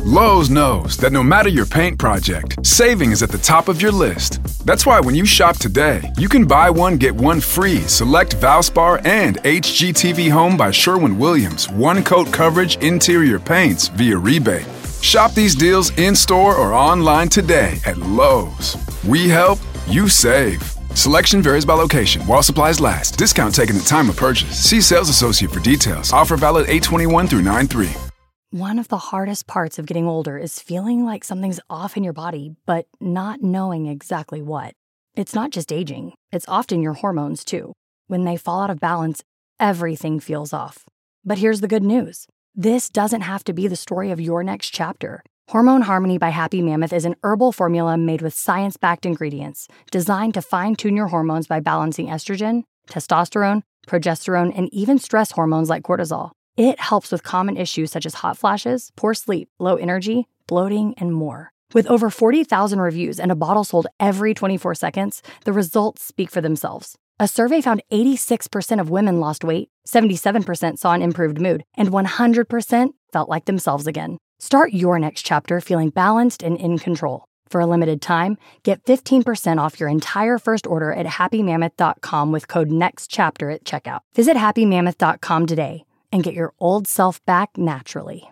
Lowe's knows that no matter your paint project, saving is at the top of your list. That's why when you shop today, you can buy one, get one free select Valspar and HGTV Home by Sherwin-Williams one-coat coverage interior paints via rebate. Shop these deals in-store or online today at Lowe's. We help, you save. Selection varies by location. While supplies last. Discount taken at time of purchase. See sales associate for details. Offer valid 8/21 through 9/3. One of the hardest parts of getting older is feeling like something's off in your body, but not knowing exactly what. It's not just aging. It's often your hormones, too. When they fall out of balance, everything feels off. But here's the good news. This doesn't have to be the story of your next chapter. Hormone Harmony by Happy Mammoth is an herbal formula made with science-backed ingredients designed to fine-tune your hormones by balancing estrogen, testosterone, progesterone, and even stress hormones like cortisol. It helps with common issues such as hot flashes, poor sleep, low energy, bloating, and more. With over 40,000 reviews and a bottle sold every 24 seconds, the results speak for themselves. A survey found 86% of women lost weight, 77% saw an improved mood, and 100% felt like themselves again. Start your next chapter feeling balanced and in control. For a limited time, get 15% off your entire first order at happymammoth.com with code NEXTCHAPTER at checkout. Visit happymammoth.com today and get your old self back naturally.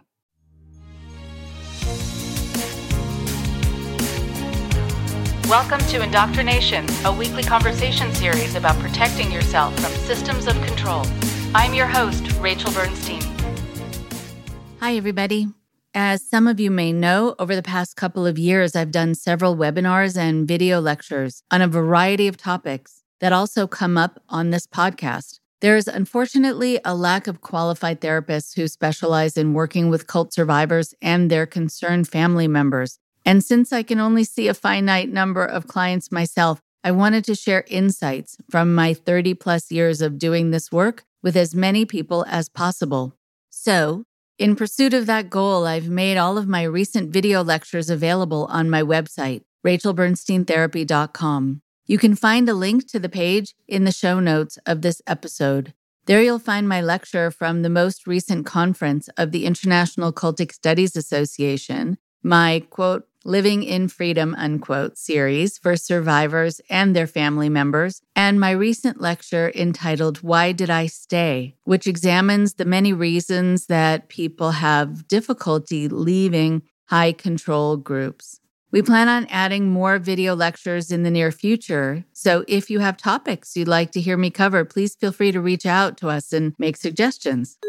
Welcome to Indoctrination, a weekly conversation series about protecting yourself from systems of control. I'm your host, Rachel Bernstein. Hi, everybody. As some of you may know, over the past couple of years, I've done several webinars and video lectures on a variety of topics that also come up on this podcast. There is unfortunately a lack of qualified therapists who specialize in working with cult survivors and their concerned family members. And since I can only see a finite number of clients myself, I wanted to share insights from my 30 plus years of doing this work with as many people as possible. So, in pursuit of that goal, I've made all of my recent video lectures available on my website, rachelbernsteintherapy.com. You can find a link to the page in the show notes of this episode. There you'll find my lecture from the most recent conference of the International Cultic Studies Association, my, quote, Living in Freedom, unquote, series for survivors and their family members, and my recent lecture entitled Why Did I Stay?, which examines the many reasons that people have difficulty leaving high control groups. We plan on adding more video lectures in the near future, so if you have topics you'd like to hear me cover, please feel free to reach out to us and make suggestions.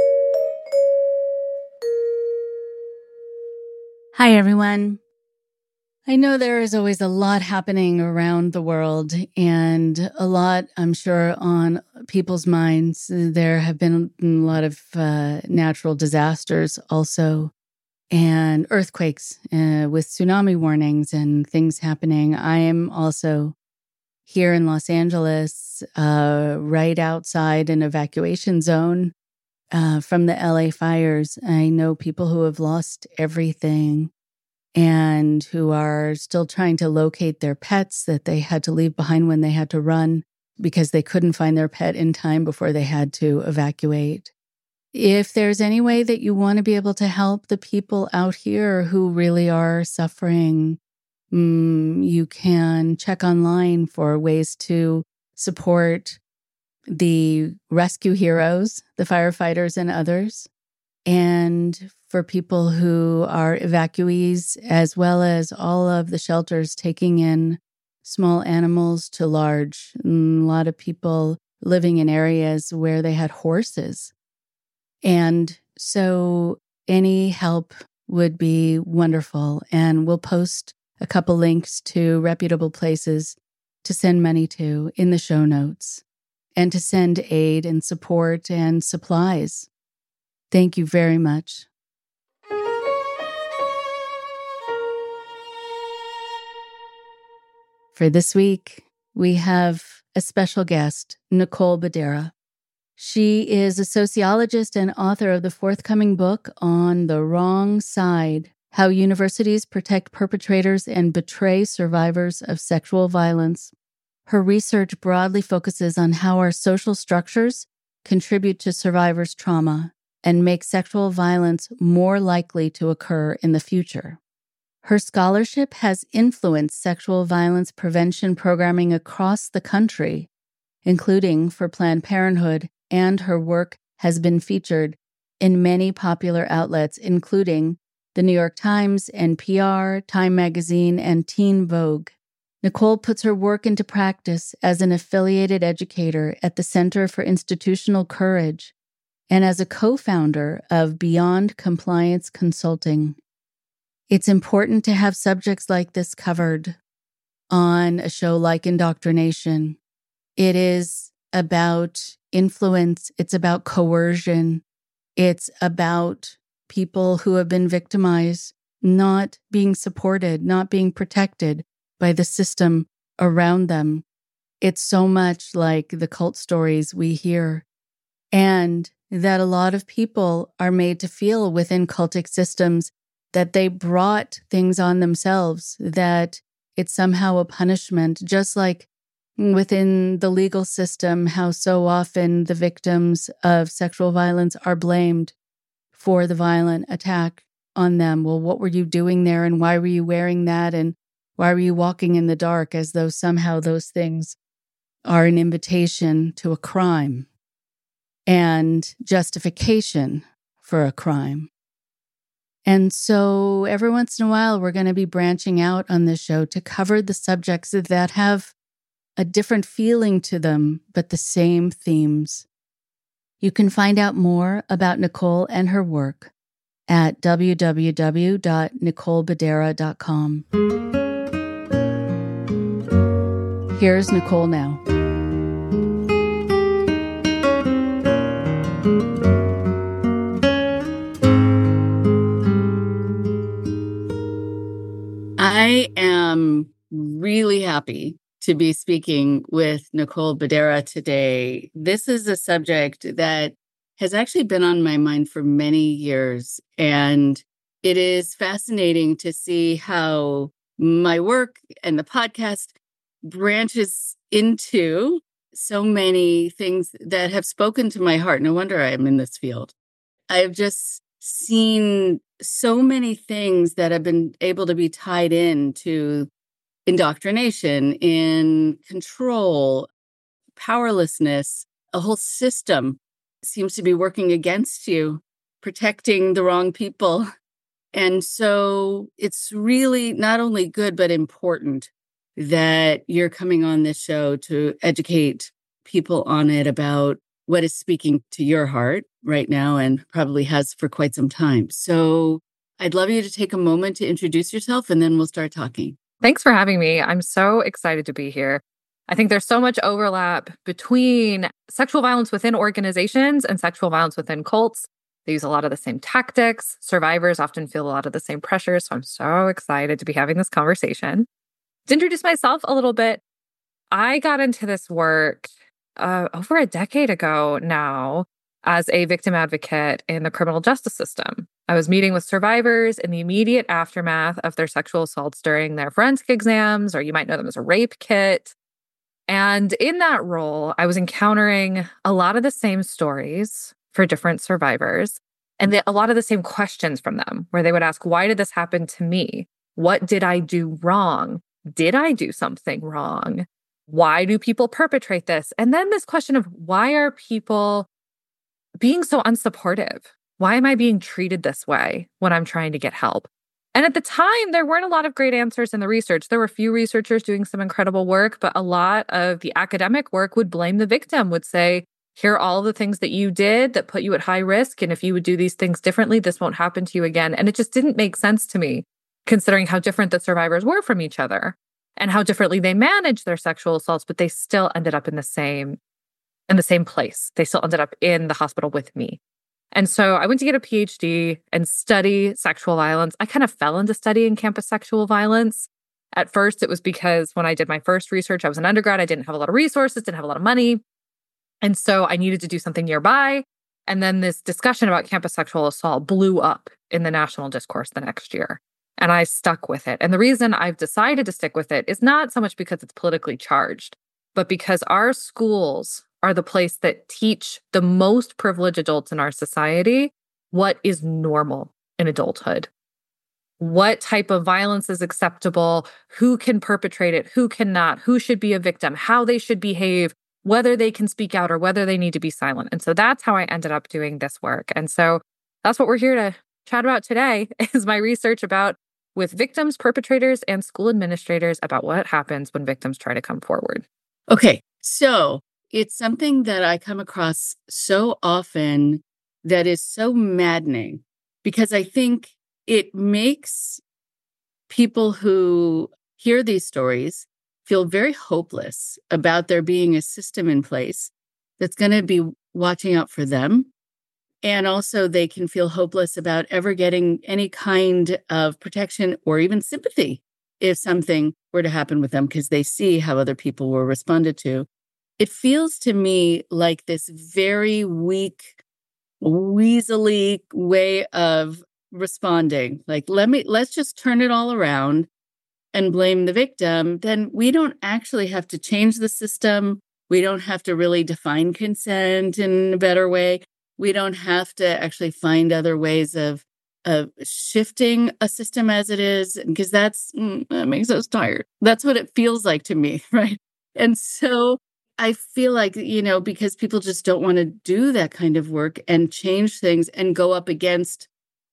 Hi, everyone. I know there is always a lot happening around the world and a lot, I'm sure, on people's minds. There have been a lot of natural disasters also and earthquakes with tsunami warnings and things happening. I am also here in Los Angeles, right outside an evacuation zone from the LA fires. I know people who have lost everything and who are still trying to locate their pets that they had to leave behind when they had to run because they couldn't find their pet in time before they had to evacuate. If there's any way that you want to be able to help the people out here who really are suffering, you can check online for ways to support the rescue heroes, the firefighters and others, and for people who are evacuees, as well as all of the shelters taking in small animals to large. A lot of people living in areas where they had horses. And so any help would be wonderful. And we'll post a couple links to reputable places to send money to in the show notes and to send aid and support and supplies. Thank you very much. For this week, we have a special guest, Nicole Badera. She is a sociologist and author of the forthcoming book, On the Wrong Side: How Universities Protect Perpetrators and Betray Survivors of Sexual Violence. Her research broadly focuses on how our social structures contribute to survivors' trauma and make sexual violence more likely to occur in the future. Her scholarship has influenced sexual violence prevention programming across the country, including for Planned Parenthood, and her work has been featured in many popular outlets, including The New York Times, NPR, Time Magazine, and Teen Vogue. Nicole puts her work into practice as an affiliated educator at the Center for Institutional Courage and as a co-founder of Beyond Compliance Consulting. It's important to have subjects like this covered on a show like Indoctrination. It is about influence. It's about coercion. It's about people who have been victimized not being supported, not being protected by the system around them. It's so much like the cult stories we hear, and that a lot of people are made to feel within cultic systems that they brought things on themselves, that it's somehow a punishment, just like within the legal system, how so often the victims of sexual violence are blamed for the violent attack on them. Well, what were you doing there, and why were you wearing that, and why were you walking in the dark, as though somehow those things are an invitation to a crime and justification for a crime. And so every once in a while, we're going to be branching out on this show to cover the subjects that have a different feeling to them, but the same themes. You can find out more about Nicole and her work at www.nicolebedera.com. Here's Nicole now. I am really happy to be speaking with Nicole Bedera today. This is a subject that has actually been on my mind for many years, and it is fascinating to see how my work and the podcast branches into so many things that have spoken to my heart. No wonder I'm in this field. I've just seen so many things that have been able to be tied into indoctrination, in control, powerlessness. A whole system seems to be working against you, protecting the wrong people. And so it's really not only good, but important that you're coming on this show to educate people on it about what is speaking to your heart right now and probably has for quite some time. So I'd love you to take a moment to introduce yourself, and then we'll start talking. Thanks for having me. I'm so excited to be here. I think there's so much overlap between sexual violence within organizations and sexual violence within cults. They use a lot of the same tactics. Survivors often feel a lot of the same pressures. So I'm so excited to be having this conversation. To introduce myself a little bit, I got into this work over a decade ago now as a victim advocate in the criminal justice system. I was meeting with survivors in the immediate aftermath of their sexual assaults during their forensic exams, or you might know them as a rape kit. And in that role, I was encountering a lot of the same stories for different survivors and a lot of the same questions from them, where they would ask, why did this happen to me? What did I do wrong? Did I do something wrong? Why do people perpetrate this? And then this question of, why are people being so unsupportive? Why am I being treated this way when I'm trying to get help? And at the time, there weren't a lot of great answers in the research. There were a few researchers doing some incredible work, but a lot of the academic work would blame the victim, would say, here are all the things that you did that put you at high risk. And if you would do these things differently, this won't happen to you again. And it just didn't make sense to me, considering how different the survivors were from each other and how differently they managed their sexual assaults, but they still ended up in the same place. They still ended up in the hospital with me. And so I went to get a PhD and study sexual violence. I kind of fell into studying campus sexual violence. At first, it was because when I did my first research, I was an undergrad. I didn't have a lot of resources, didn't have a lot of money. And so I needed to do something nearby. And then this discussion about campus sexual assault blew up in the national discourse the next year. And I stuck with it. And the reason I've decided to stick with it is not so much because it's politically charged, but because our schools are the place that teach the most privileged adults in our society what is normal in adulthood. What type of violence is acceptable? Who can perpetrate it? Who cannot? Who should be a victim? How they should behave? Whether they can speak out or whether they need to be silent. And so that's how I ended up doing this work. And so that's what we're here to chat about today is my research about with victims, perpetrators, and school administrators about what happens when victims try to come forward. Okay, so it's something that I come across so often that is so maddening because I think it makes people who hear these stories feel very hopeless about there being a system in place that's going to be watching out for them. And also they can feel hopeless about ever getting any kind of protection or even sympathy if something were to happen with them because they see how other people were responded to. It feels to me like this very weak, weaselly way of responding. Like, let's just turn it all around and blame the victim. Then we don't actually have to change the system. We don't have to really define consent in a better way. We don't have to actually find other ways of shifting a system as it is, because that makes us tired. That's what it feels like to me, right? And so I feel like, because people just don't want to do that kind of work and change things and go up against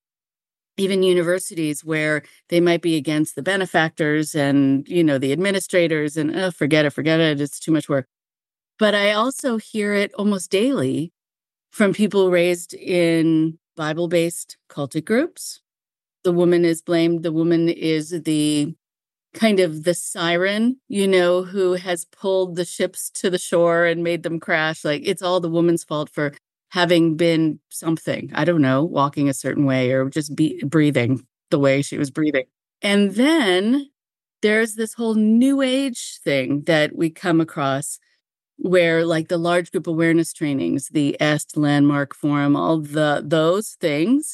even universities where they might be against the benefactors and, the administrators and forget it, it's too much work. But I also hear it almost daily from people raised in Bible-based cultic groups. The woman is blamed. The woman is the kind of the siren, who has pulled the ships to the shore and made them crash. Like, it's all the woman's fault for having been something, I don't know, walking a certain way or just breathing the way she was breathing. And then there's this whole new age thing that we come across where, like, the large group awareness trainings, the EST Landmark Forum, all those things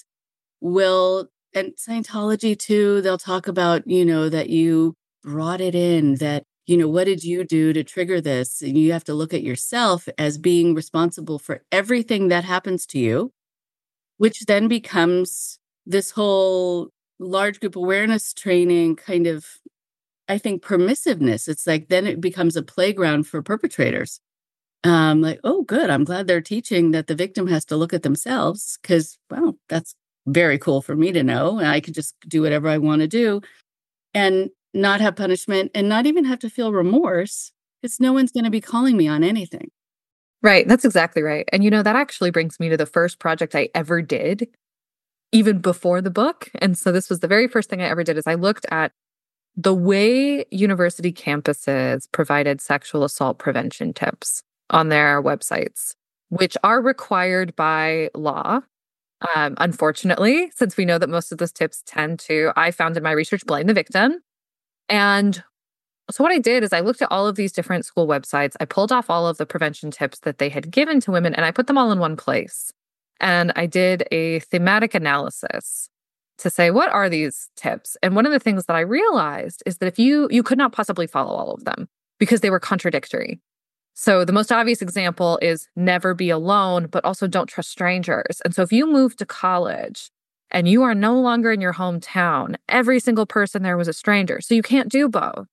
will, and Scientology too, they'll talk about, that you brought it in, that, what did you do to trigger this? And you have to look at yourself as being responsible for everything that happens to you, which then becomes this whole large group awareness training kind of, I think, permissiveness. It's like, then it becomes a playground for perpetrators. Like, oh, good. I'm glad they're teaching that the victim has to look at themselves because, well, that's very cool for me to know. And I can just do whatever I want to do and not have punishment and not even have to feel remorse because no one's going to be calling me on anything. Right. That's exactly right. And, that actually brings me to the first project I ever did, even before the book. And so this was the very first thing I ever did is I looked at the way university campuses provided sexual assault prevention tips on their websites, which are required by law. Unfortunately, since we know that most of those tips tend to, I found in my research, blame the victim. And so what I did is I looked at all of these different school websites. I pulled off all of the prevention tips that they had given to women, and I put them all in one place. And I did a thematic analysis to say, what are these tips? And one of the things that I realized is that if you could not possibly follow all of them because they were contradictory. So the most obvious example is never be alone, but also don't trust strangers. And so if you move to college and you are no longer in your hometown, every single person there was a stranger. So you can't do both.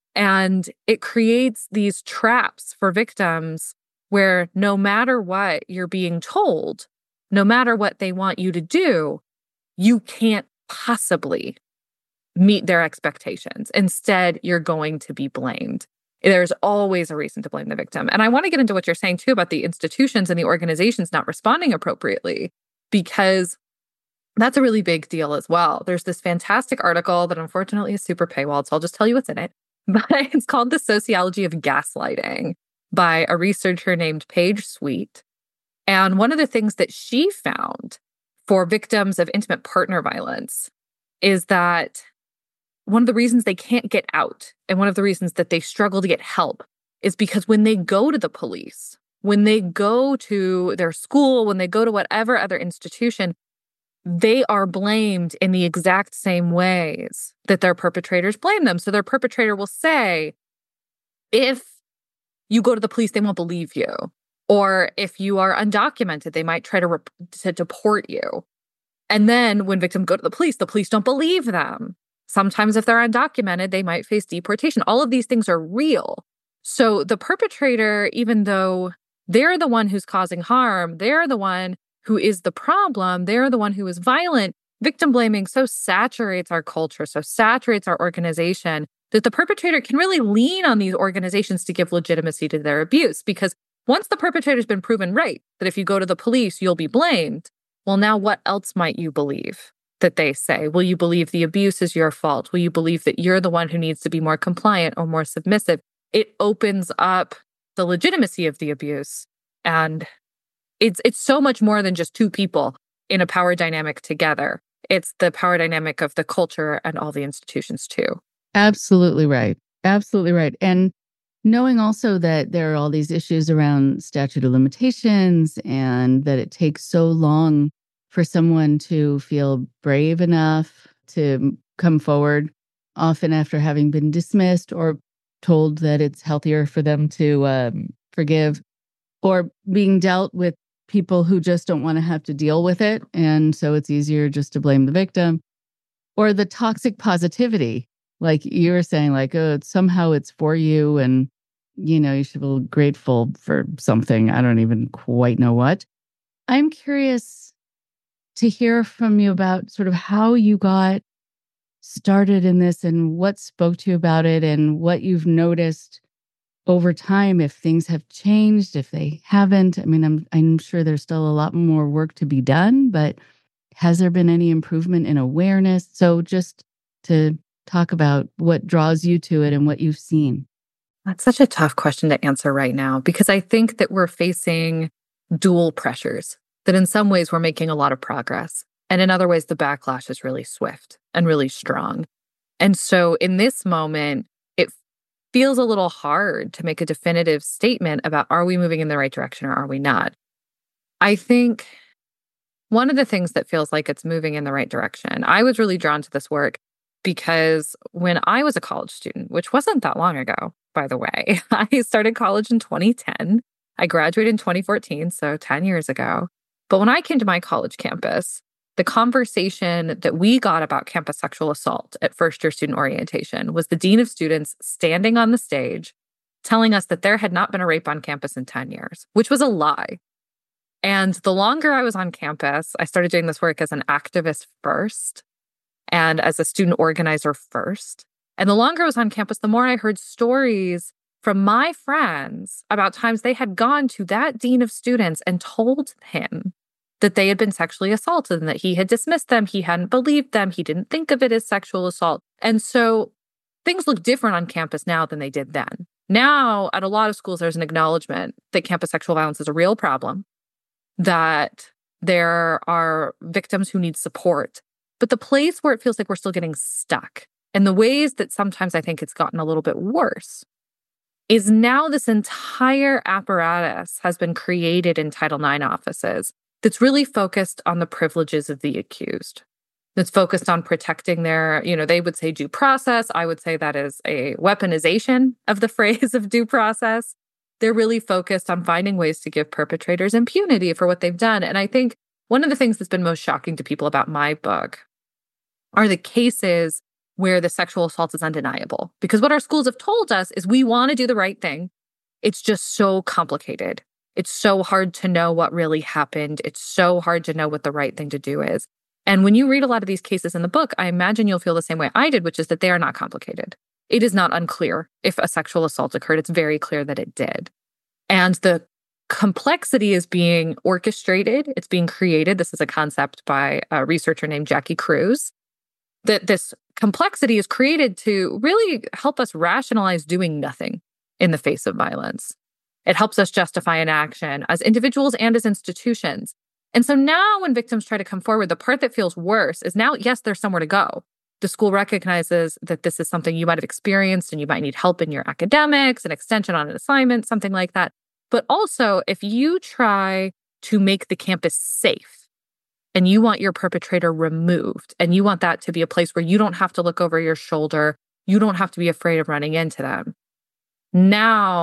And it creates these traps for victims where no matter what you're being told, no matter what they want you to do, you can't possibly meet their expectations. Instead, you're going to be blamed. There's always a reason to blame the victim. And I want to get into what you're saying too about the institutions and the organizations not responding appropriately, because that's a really big deal as well. There's this fantastic article that unfortunately is super paywalled, so I'll just tell you what's in it. But it's called The Sociology of Gaslighting by a researcher named Paige Sweet. And one of the things that she found for victims of intimate partner violence is that one of the reasons they can't get out and one of the reasons that they struggle to get help is because when they go to the police, when they go to their school, when they go to whatever other institution, they are blamed in the exact same ways that their perpetrators blame them. So their perpetrator will say, if you go to the police, they won't believe you. Or if you are undocumented, they might try to deport you. And then when victims go to the police don't believe them. Sometimes if they're undocumented, they might face deportation. All of these things are real. So the perpetrator, even though they're the one who's causing harm, they're the one who is the problem, they're the one who is violent, victim blaming so saturates our culture, so saturates our organization, that the perpetrator can really lean on these organizations to give legitimacy to their abuse. Because once the perpetrator's been proven right, that if you go to the police, you'll be blamed, well, now what else might you believe that they say? Will you believe the abuse is your fault? Will you believe that you're the one who needs to be more compliant or more submissive? It opens up the legitimacy of the abuse. And it's so much more than just two people in a power dynamic together. It's the power dynamic of the culture and all the institutions too. Absolutely right. Absolutely right. And knowing also that there are all these issues around statute of limitations and that it takes so long for someone to feel brave enough to come forward, often after having been dismissed or told that it's healthier for them to forgive, or being dealt with people who just don't want to have to deal with it. And so it's easier just to blame the victim, or the toxic positivity. Like you were saying, like, oh, somehow it's for you. And, you should feel grateful for something. I don't even quite know what. I'm curious to hear from you about sort of how you got started in this and what spoke to you about it and what you've noticed over time, if things have changed, if they haven't. I mean, I'm sure there's still a lot more work to be done, but has there been any improvement in awareness? So just to talk about what draws you to it and what you've seen. That's such a tough question to answer right now, because I think that we're facing dual pressures, that in some ways we're making a lot of progress. And in other ways, the backlash is really swift and really strong. And so in this moment, it feels a little hard to make a definitive statement about, are we moving in the right direction or are we not? I think one of the things that feels like it's moving in the right direction, I was really drawn to this work because when I was a college student, which wasn't that long ago, by the way, I started college in 2010. I graduated in 2014, so 10 years ago. But when I came to my college campus, the conversation that we got about campus sexual assault at first-year student orientation was the dean of students standing on the stage telling us that there had not been a rape on campus in 10 years, which was a lie. And the longer I was on campus, I started doing this work as an activist first and as a student organizer first. And the longer I was on campus, the more I heard stories from my friends about times they had gone to that dean of students and told him that they had been sexually assaulted and that he had dismissed them, he hadn't believed them, he didn't think of it as sexual assault. And so things look different on campus now than they did then. Now, at a lot of schools, there's an acknowledgement that campus sexual violence is a real problem, that there are victims who need support. But the place where it feels like we're still getting stuck, and the ways that sometimes I think it's gotten a little bit worse, is now this entire apparatus has been created in Title IX offices that's really focused on the privileges of the accused. That's focused on protecting their, they would say due process. I would say that is a weaponization of the phrase of due process. They're really focused on finding ways to give perpetrators impunity for what they've done. And I think one of the things that's been most shocking to people about my book are the cases where the sexual assault is undeniable. Because what our schools have told us is we want to do the right thing. It's just so complicated. It's so hard to know what really happened. It's so hard to know what the right thing to do is. And when you read a lot of these cases in the book, I imagine you'll feel the same way I did, which is that they are not complicated. It is not unclear if a sexual assault occurred. It's very clear that it did. And the complexity is being orchestrated. It's being created. This is a concept by a researcher named Jackie Cruz, that this complexity is created to really help us rationalize doing nothing in the face of violence. It helps us justify an action as individuals and as institutions. And so now when victims try to come forward, the part that feels worse is now, yes, there's somewhere to go. The school recognizes that this is something you might have experienced and you might need help in your academics, an extension on an assignment, something like that. But also, if you try to make the campus safe and you want your perpetrator removed and you want that to be a place where you don't have to look over your shoulder, you don't have to be afraid of running into them, now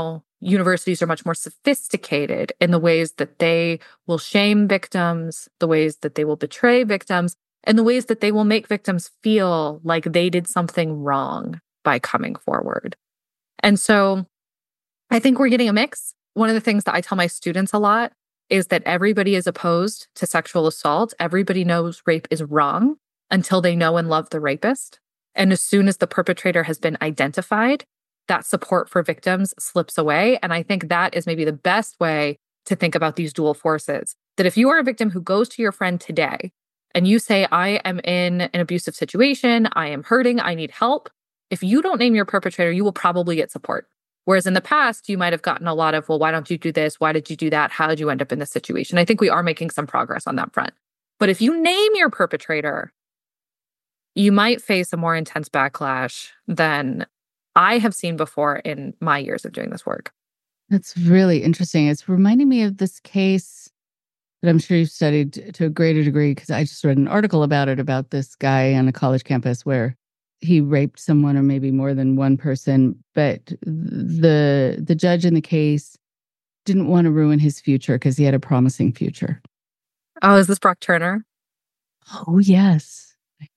universities are much more sophisticated in the ways that they will shame victims, the ways that they will betray victims, and the ways that they will make victims feel like they did something wrong by coming forward. And so I think we're getting a mix. One of the things that I tell my students a lot is that everybody is opposed to sexual assault. Everybody knows rape is wrong until they know and love the rapist. And as soon as the perpetrator has been identified, that support for victims slips away. And I think that is maybe the best way to think about these dual forces. That if you are a victim who goes to your friend today and you say, I am in an abusive situation, I am hurting, I need help, if you don't name your perpetrator, you will probably get support. Whereas in the past, you might have gotten a lot of, well, why don't you do this? Why did you do that? How did you end up in this situation? I think we are making some progress on that front. But if you name your perpetrator, you might face a more intense backlash than I have seen before in my years of doing this work. That's really interesting. It's reminding me of this case that I'm sure you've studied to a greater degree, because I just read an article about it, about this guy on a college campus where he raped someone or maybe more than one person, but the judge in the case didn't want to ruin his future because he had a promising future. Oh, is this Brock Turner? Oh, yes.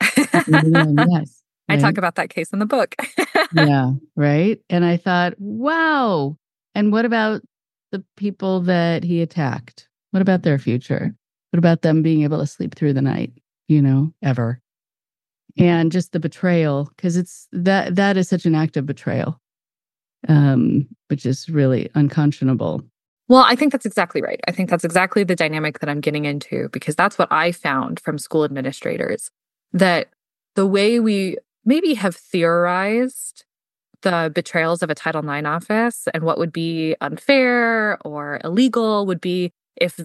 Yes. I talk about that case in the book. Yeah, right. And I thought, wow. And what about the people that he attacked? What about their future? What about them being able to sleep through the night, ever? And just the betrayal, because it's that is such an act of betrayal, which is really unconscionable. Well, I think that's exactly right. I think that's exactly the dynamic that I'm getting into, because that's what I found from school administrators, that the way we maybe have theorized the betrayals of a Title IX office and what would be unfair or illegal would be if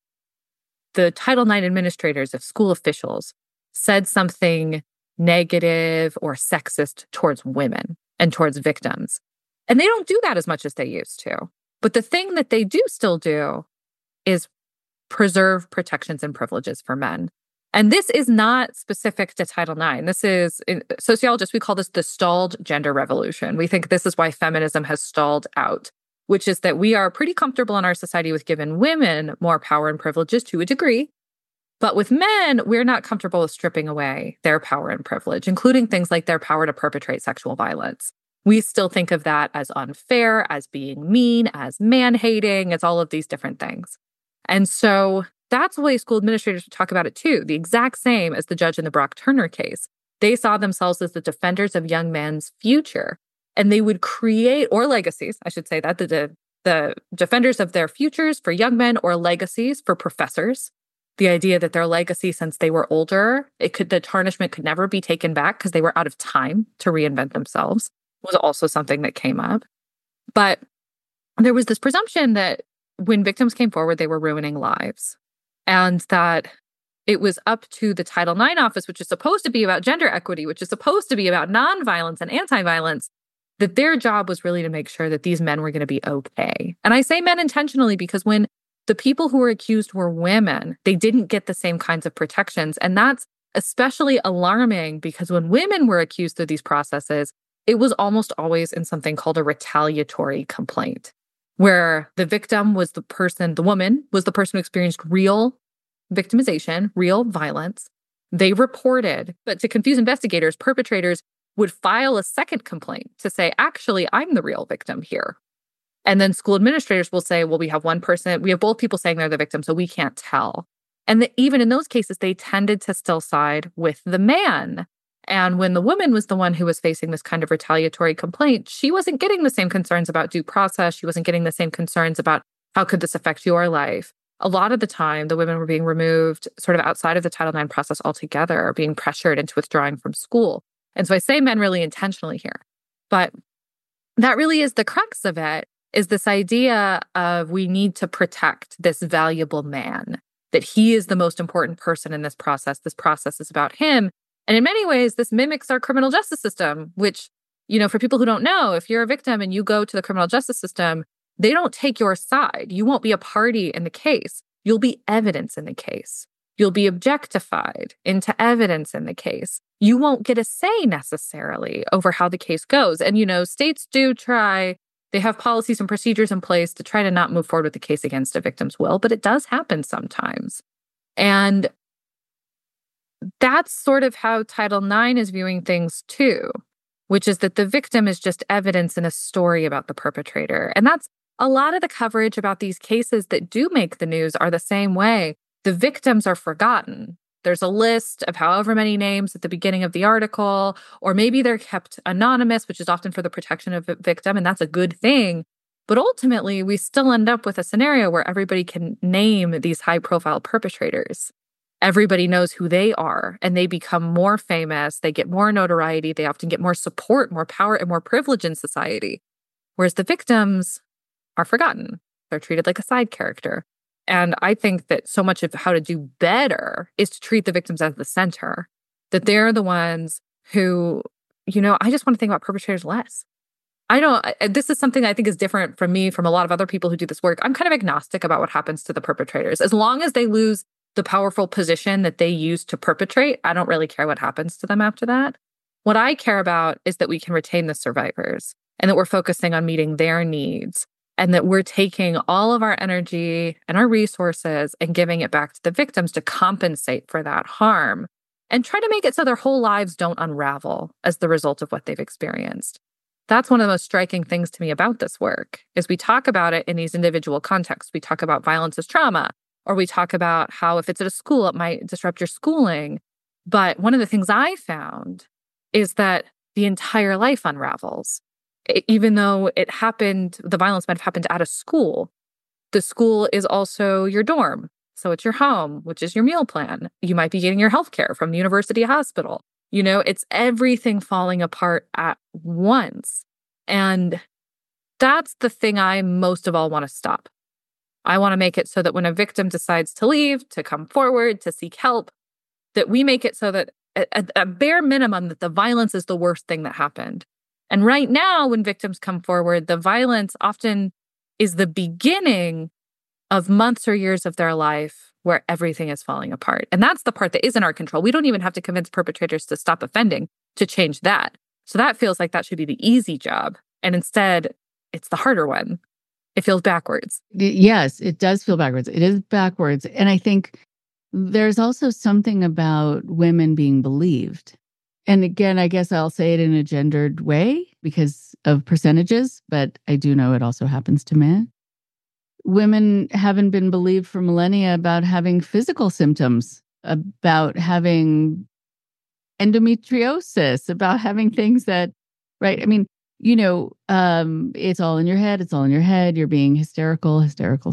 the Title IX administrators, if school officials said something negative or sexist towards women and towards victims. And they don't do that as much as they used to. But the thing that they do still do is preserve protections and privileges for men. And this is not specific to Title IX. This is, in sociologists, we call this the stalled gender revolution. We think this is why feminism has stalled out, which is that we are pretty comfortable in our society with giving women more power and privileges to a degree. But with men, we're not comfortable with stripping away their power and privilege, including things like their power to perpetrate sexual violence. We still think of that as unfair, as being mean, as man-hating, as all of these different things. And so that's the way school administrators would talk about it too, the exact same as the judge in the Brock Turner case. They saw themselves as the defenders of young men's future, and they would create, or legacies, I should say that, the defenders of their futures for young men, or legacies for professors. The idea that their legacy, since they were older, the tarnishment could never be taken back because they were out of time to reinvent themselves, was also something that came up. But there was this presumption that when victims came forward, they were ruining lives, and that it was up to the Title IX office, which is supposed to be about gender equity, which is supposed to be about nonviolence and anti-violence, that their job was really to make sure that these men were going to be okay. And I say men intentionally because when the people who were accused were women, they didn't get the same kinds of protections. And that's especially alarming because when women were accused through these processes, it was almost always in something called a retaliatory complaint, where the victim was the woman was the person who experienced real victimization, real violence. They reported, but to confuse investigators, perpetrators would file a second complaint to say, actually, I'm the real victim here. And then school administrators will say, well, we have both people saying they're the victim, so we can't tell. And even in those cases, they tended to still side with the man. And when the woman was the one who was facing this kind of retaliatory complaint, she wasn't getting the same concerns about due process. She wasn't getting the same concerns about how could this affect your life. A lot of the time, the women were being removed sort of outside of the Title IX process altogether, or being pressured into withdrawing from school. And so I say men really intentionally here. But that really is the crux of it, is this idea of we need to protect this valuable man, that he is the most important person in this process. This process is about him. And in many ways, this mimics our criminal justice system, which, for people who don't know, if you're a victim and you go to the criminal justice system, they don't take your side. You won't be a party in the case. You'll be evidence in the case. You'll be objectified into evidence in the case. You won't get a say necessarily over how the case goes. And, states do try They have policies and procedures in place to try to not move forward with the case against a victim's will, but it does happen sometimes. And that's sort of how Title IX is viewing things too, which is that the victim is just evidence in a story about the perpetrator. And that's a lot of the coverage about these cases that do make the news are the same way. The victims are forgotten. There's a list of however many names at the beginning of the article, or maybe they're kept anonymous, which is often for the protection of the victim, and that's a good thing. But ultimately, we still end up with a scenario where everybody can name these high-profile perpetrators. Everybody knows who they are, and they become more famous. They get more notoriety. They often get more support, more power, and more privilege in society. Whereas the victims are forgotten. They're treated like a side character. And I think that so much of how to do better is to treat the victims as the center, that they're the ones who, I just want to think about perpetrators less. This is something I think is different from me, from a lot of other people who do this work. I'm kind of agnostic about what happens to the perpetrators. As long as they lose the powerful position that they use to perpetrate, I don't really care what happens to them after that. What I care about is that we can retain the survivors and that we're focusing on meeting their needs and that we're taking all of our energy and our resources and giving it back to the victims to compensate for that harm and try to make it so their whole lives don't unravel as the result of what they've experienced. That's one of the most striking things to me about this work, is we talk about it in these individual contexts. We talk about violence as trauma, or we talk about how if it's at a school, it might disrupt your schooling. But one of the things I found is that the entire life unravels. Even though it happened, the violence might have happened at a school. The school is also your dorm. So it's your home, which is your meal plan. You might be getting your healthcare from the university hospital. It's everything falling apart at once. And that's the thing I most of all want to stop. I want to make it so that when a victim decides to leave, to come forward, to seek help, that we make it so that at a bare minimum that the violence is the worst thing that happened. And right now, when victims come forward, the violence often is the beginning of months or years of their life where everything is falling apart. And that's the part that is in our control. We don't even have to convince perpetrators to stop offending to change that. So that feels like that should be the easy job. And instead, it's the harder one. It feels backwards. Yes, it does feel backwards. It is backwards. And I think there's also something about women being believed. And again, I guess I'll say it in a gendered way because of percentages, but I do know it also happens to men. Women haven't been believed for millennia about having physical symptoms, about having endometriosis, about having things that, right? I mean, it's all in your head. It's all in your head. You're being hysterical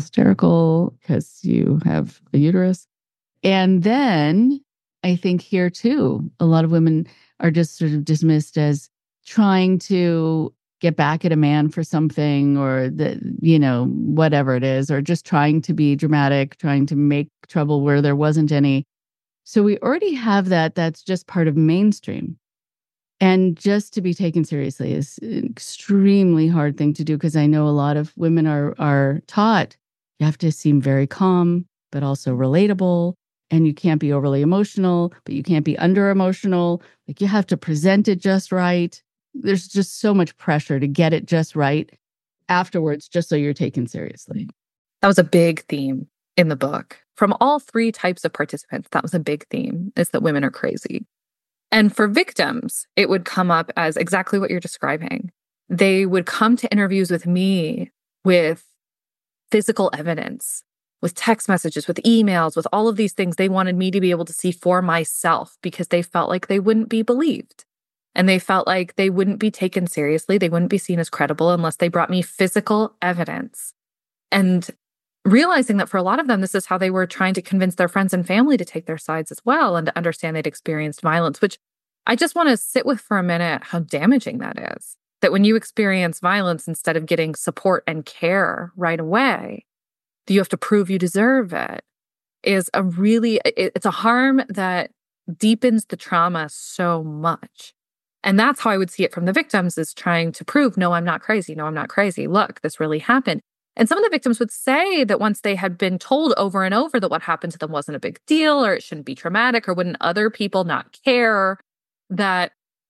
because you have a uterus. And then I think here too, a lot of women are just sort of dismissed as trying to get back at a man for something or whatever it is, or just trying to be dramatic, trying to make trouble where there wasn't any. So we already have that. That's just part of mainstream. And just to be taken seriously is an extremely hard thing to do because I know a lot of women are taught you have to seem very calm, but also relatable. And you can't be overly emotional, but you can't be under emotional. Like you have to present it just right. There's just so much pressure to get it just right afterwards, just so you're taken seriously. That was a big theme in the book. From all three types of participants, that was a big theme, is that women are crazy. And for victims, it would come up as exactly what you're describing. They would come to interviews with me with physical evidence, with text messages, with emails, with all of these things they wanted me to be able to see for myself because they felt like they wouldn't be believed. And they felt like they wouldn't be taken seriously. They wouldn't be seen as credible unless they brought me physical evidence. And realizing that for a lot of them, this is how they were trying to convince their friends and family to take their sides as well and to understand they'd experienced violence, which I just want to sit with for a minute how damaging that is. That when you experience violence, instead of getting support and care right away, you have to prove you deserve it, is it's a harm that deepens the trauma so much. And that's how I would see it from the victims, is trying to prove, no, I'm not crazy. No, I'm not crazy. Look, this really happened. And some of the victims would say that once they had been told over and over that what happened to them wasn't a big deal, or it shouldn't be traumatic, or wouldn't other people not care, that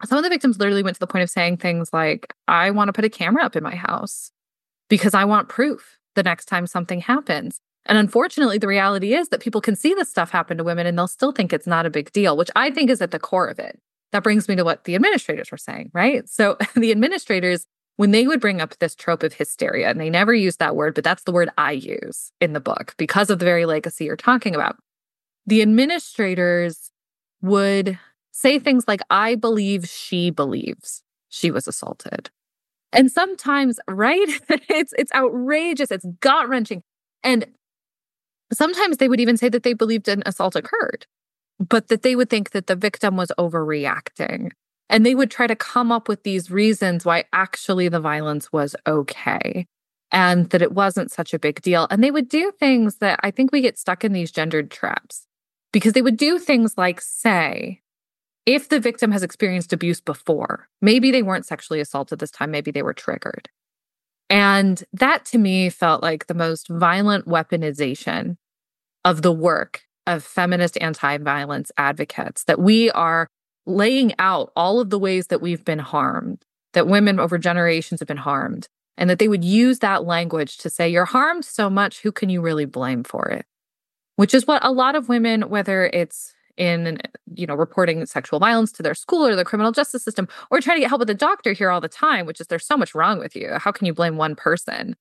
some of the victims literally went to the point of saying things like, I want to put a camera up in my house because I want proof the next time something happens. And unfortunately, the reality is that people can see this stuff happen to women and they'll still think it's not a big deal, which I think is at the core of it. That brings me to what the administrators were saying, right? So the administrators, when they would bring up this trope of hysteria, and they never use that word, but that's the word I use in the book because of the very legacy you're talking about. The administrators would say things like, I believe she believes she was assaulted. And sometimes, right, it's outrageous, it's gut-wrenching. And sometimes they would even say that they believed an assault occurred, but that they would think that the victim was overreacting. And they would try to come up with these reasons why actually the violence was okay and that it wasn't such a big deal. And they would do things that I think we get stuck in these gendered traps because they would do things like say, if the victim has experienced abuse before, maybe they weren't sexually assaulted this time, maybe they were triggered. And that to me felt like the most violent weaponization of the work of feminist anti-violence advocates, that we are laying out all of the ways that we've been harmed, that women over generations have been harmed, and that they would use that language to say, you're harmed so much, who can you really blame for it? Which is what a lot of women, whether it's in, reporting sexual violence to their school or the criminal justice system, or trying to get help with a doctor hear all the time, which is there's so much wrong with you. How can you blame one person?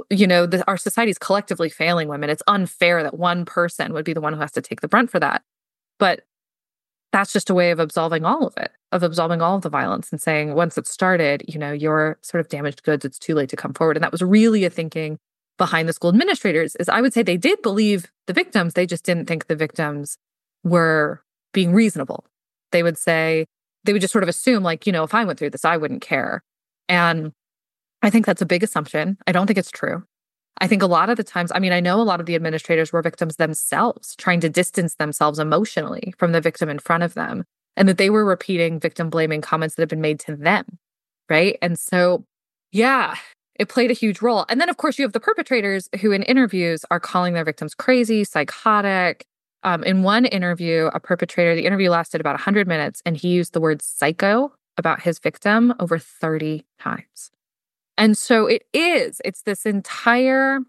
Our society is collectively failing women. It's unfair that one person would be the one who has to take the brunt for that. But that's just a way of absolving all of it, of absolving all of the violence and saying, once it's started, you're sort of damaged goods. It's too late to come forward. And that was really a thinking behind the school administrators, is I would say they did believe the victims. They just didn't think the victims were being reasonable. They would just sort of assume if I went through this, I wouldn't care. And I think that's a big assumption. I don't think it's true. I think a lot of the times, I know a lot of the administrators were victims themselves, trying to distance themselves emotionally from the victim in front of them, and that they were repeating victim blaming comments that had been made to them, right? And so, yeah, it played a huge role. And then, of course, you have the perpetrators who in interviews are calling their victims crazy, psychotic. In one interview, a perpetrator, the interview lasted about 100 minutes, and he used the word psycho about his victim over 30 times. And so it's this entire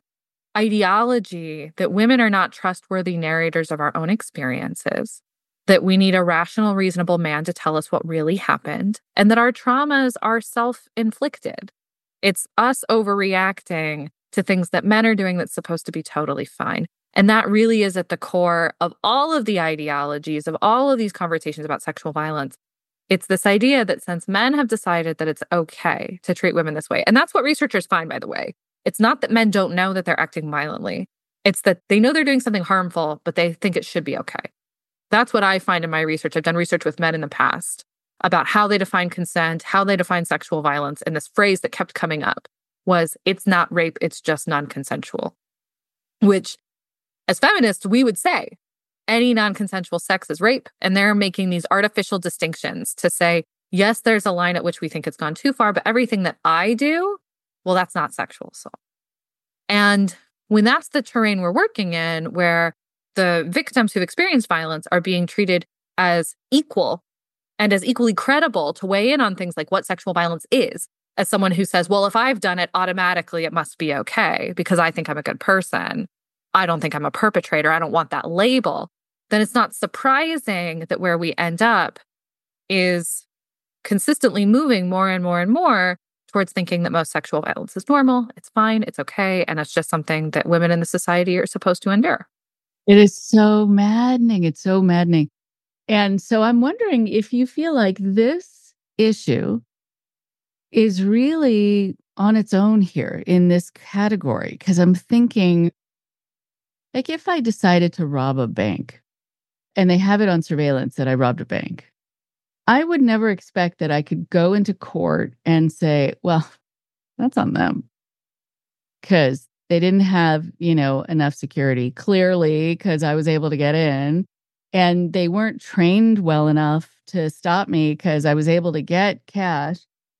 ideology that women are not trustworthy narrators of our own experiences, that we need a rational, reasonable man to tell us what really happened, and that our traumas are self-inflicted. It's us overreacting to things that men are doing that's supposed to be totally fine. And that really is at the core of all of the ideologies, of all of these conversations about sexual violence. It's this idea that since men have decided that it's okay to treat women this way, and that's what researchers find, by the way. It's not that men don't know that they're acting violently. It's that they know they're doing something harmful, but they think it should be okay. That's what I find in my research. I've done research with men in the past about how they define consent, how they define sexual violence. And this phrase that kept coming up was, it's not rape, it's just non-consensual. Which, as feminists, we would say, any non-consensual sex is rape. And they're making these artificial distinctions to say, yes, there's a line at which we think it's gone too far, but everything that I do, well, that's not sexual assault. And when that's the terrain we're working in, where the victims who've experienced violence are being treated as equal and as equally credible to weigh in on things like what sexual violence is, as someone who says, well, if I've done it, automatically it must be okay because I think I'm a good person. I don't think I'm a perpetrator. I don't want that label. Then it's not surprising that where we end up is consistently moving more and more and more towards thinking that most sexual violence is normal, it's fine, it's okay, and it's just something that women in the society are supposed to endure. It is so maddening. It's so maddening. And so I'm wondering if you feel like this issue is really on its own here in this category, because I'm thinking, like, if I decided to rob a bank and they have it on surveillance that I robbed a bank, I would never expect that I could go into court and say, well, that's on them because they didn't have, enough security, clearly, because I was able to get in, and they weren't trained well enough to stop me because I was able to get cash,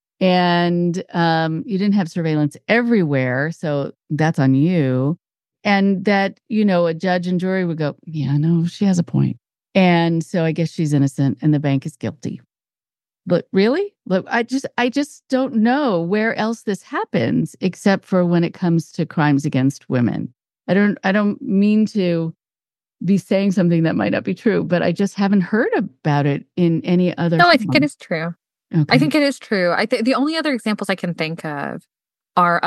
and you didn't have surveillance everywhere, so that's on you. And that, a judge and jury would go, yeah, no, she has a point. And so I guess she's innocent and the bank is guilty. But really? Look, I just don't know where else this happens except for when it comes to crimes against women. I don't mean to be saying something that might not be true, but I just haven't heard about it in any other No, I form. think it is true. Okay. I think it is true. The only other examples I can think of are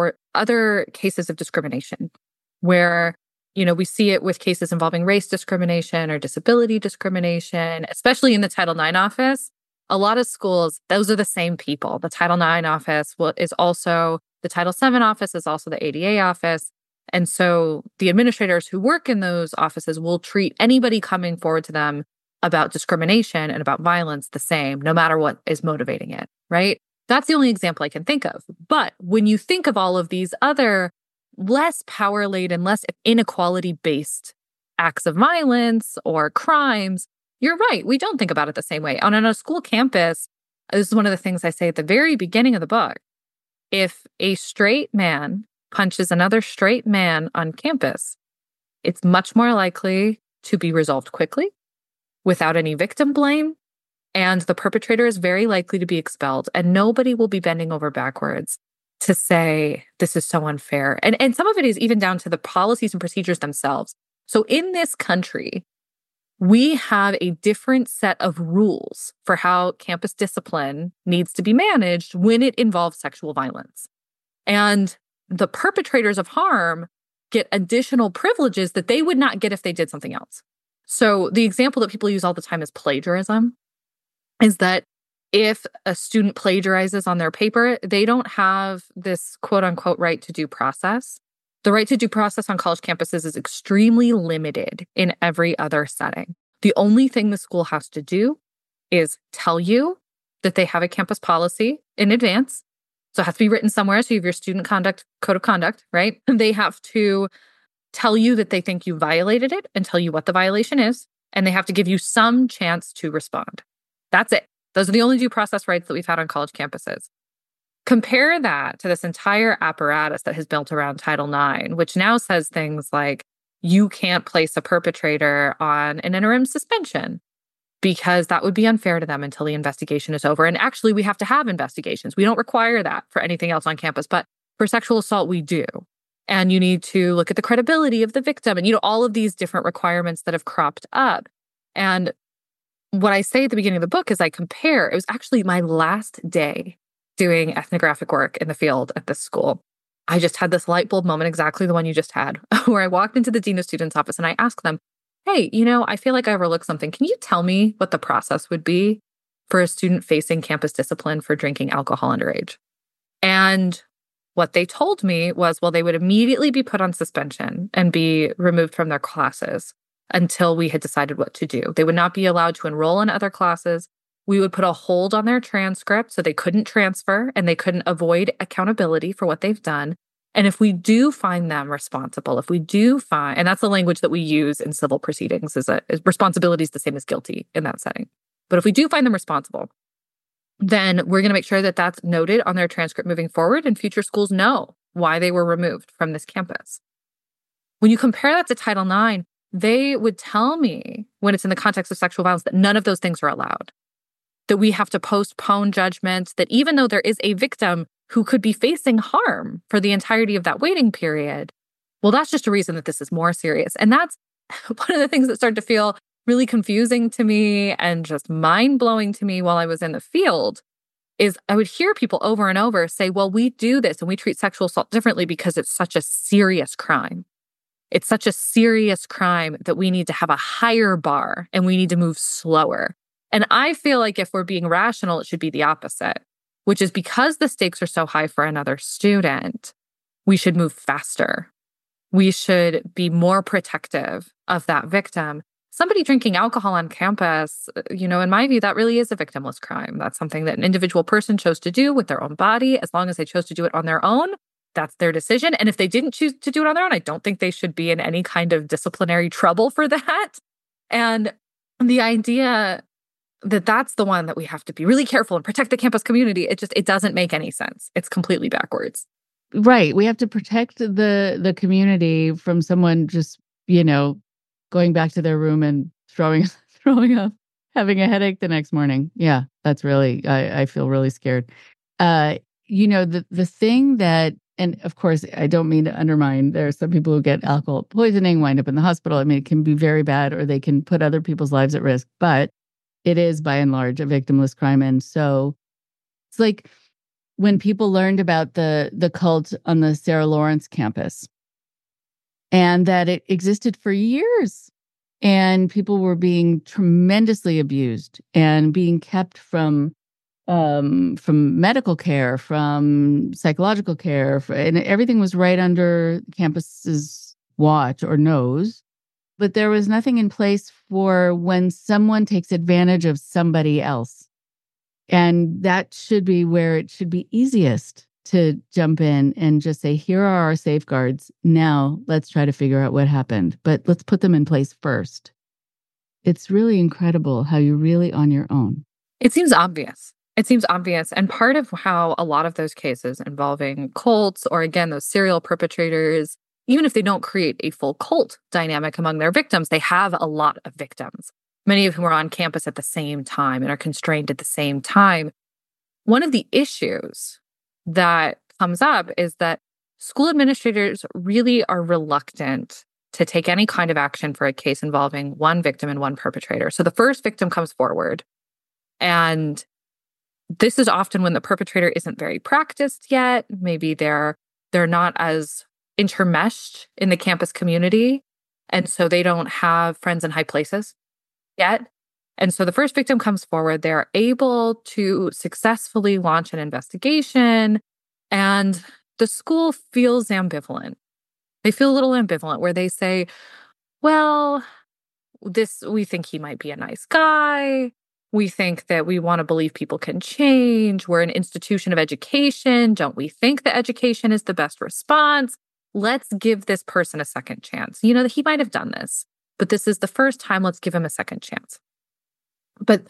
other cases of discrimination where, we see it with cases involving race discrimination or disability discrimination, especially in the Title IX office. A lot of schools, those are the same people. The Title IX office is also the Title VII office, is also the ADA office. And so the administrators who work in those offices will treat anybody coming forward to them about discrimination and about violence the same, no matter what is motivating it, right? That's the only example I can think of. But when you think of all of these other less power-laden, less inequality-based acts of violence or crimes, you're right. We don't think about it the same way. On a school campus, this is one of the things I say at the very beginning of the book. If a straight man punches another straight man on campus, it's much more likely to be resolved quickly without any victim blame, and the perpetrator is very likely to be expelled, and nobody will be bending over backwards to say, this is so unfair. And some of it is even down to the policies and procedures themselves. So in this country, we have a different set of rules for how campus discipline needs to be managed when it involves sexual violence. And the perpetrators of harm get additional privileges that they would not get if they did something else. So the example that people use all the time is plagiarism, is that if a student plagiarizes on their paper, they don't have this quote unquote right to due process. The right to due process on college campuses is extremely limited in every other setting. The only thing the school has to do is tell you that they have a campus policy in advance. So it has to be written somewhere. So you have your student conduct, code of conduct, right? And they have to tell you that they think you violated it and tell you what the violation is. And they have to give you some chance to respond. That's it. Those are the only due process rights that we've had on college campuses. Compare that to this entire apparatus that has built around Title IX, which now says things like, you can't place a perpetrator on an interim suspension because that would be unfair to them until the investigation is over. And actually, we have to have investigations. We don't require that for anything else on campus, but for sexual assault, we do. And you need to look at the credibility of the victim and, all of these different requirements that have cropped up. And what I say at the beginning of the book is I compare. It was actually my last day doing ethnographic work in the field at this school. I just had this light bulb moment, exactly the one you just had, where I walked into the dean of students' office and I asked them, hey, I feel like I overlooked something. Can you tell me what the process would be for a student facing campus discipline for drinking alcohol underage? And what they told me was, well, they would immediately be put on suspension and be removed from their classes until we had decided what to do. They would not be allowed to enroll in other classes. We would put a hold on their transcript so they couldn't transfer and they couldn't avoid accountability for what they've done. And if we do find them responsible, and that's the language that we use in civil proceedings, is responsibility is the same as guilty in that setting. But if we do find them responsible, then we're going to make sure that that's noted on their transcript moving forward, and future schools know why they were removed from this campus. When you compare that to Title IX, they would tell me, when it's in the context of sexual violence, that none of those things are allowed, that we have to postpone judgment, that even though there is a victim who could be facing harm for the entirety of that waiting period, well, that's just a reason that this is more serious. And that's one of the things that started to feel really confusing to me and just mind-blowing to me while I was in the field, is I would hear people over and over say, well, we do this and we treat sexual assault differently because it's such a serious crime. It's such a serious crime that we need to have a higher bar and we need to move slower. And I feel like if we're being rational, it should be the opposite, which is because the stakes are so high for another student, we should move faster. We should be more protective of that victim. Somebody drinking alcohol on campus, in my view, that really is a victimless crime. That's something that an individual person chose to do with their own body. As long as they chose to do it on their own, that's their decision. And if they didn't choose to do it on their own, I don't think they should be in any kind of disciplinary trouble for that. And the idea that that's the one that we have to be really careful and protect the campus community, it doesn't make any sense. It's completely backwards. Right. We have to protect the community from someone just, going back to their room and throwing up having a headache the next morning. Yeah, that's really, I feel really scared. The thing that, and of course, I don't mean to undermine, there are some people who get alcohol poisoning, wind up in the hospital. I mean, it can be very bad, or they can put other people's lives at risk, but it is by and large a victimless crime. And so it's like when people learned about the cult on the Sarah Lawrence campus and that it existed for years, and people were being tremendously abused and being kept from medical care, from psychological care, and everything was right under the campus's watch or nose. But there was nothing in place for when someone takes advantage of somebody else. And that should be where it should be easiest to jump in and just say, here are our safeguards. Now let's try to figure out what happened, but let's put them in place first. It's really incredible how you're really on your own. It seems obvious. It seems obvious. And part of how a lot of those cases involving cults, or again, those serial perpetrators, even if they don't create a full cult dynamic among their victims, they have a lot of victims, many of whom are on campus at the same time and are constrained at the same time. One of the issues that comes up is that school administrators really are reluctant to take any kind of action for a case involving one victim and one perpetrator. So the first victim comes forward, and this is often when the perpetrator isn't very practiced yet. Maybe they're not as intermeshed in the campus community, and so they don't have friends in high places yet. And so the first victim comes forward, they're able to successfully launch an investigation, and the school feels ambivalent. They feel a little ambivalent where they say, well, we think he might be a nice guy. We think that we want to believe people can change. We're an institution of education. Don't we think that education is the best response? Let's give this person a second chance. You know, he might have done this, but this is the first time. Let's give him a second chance. But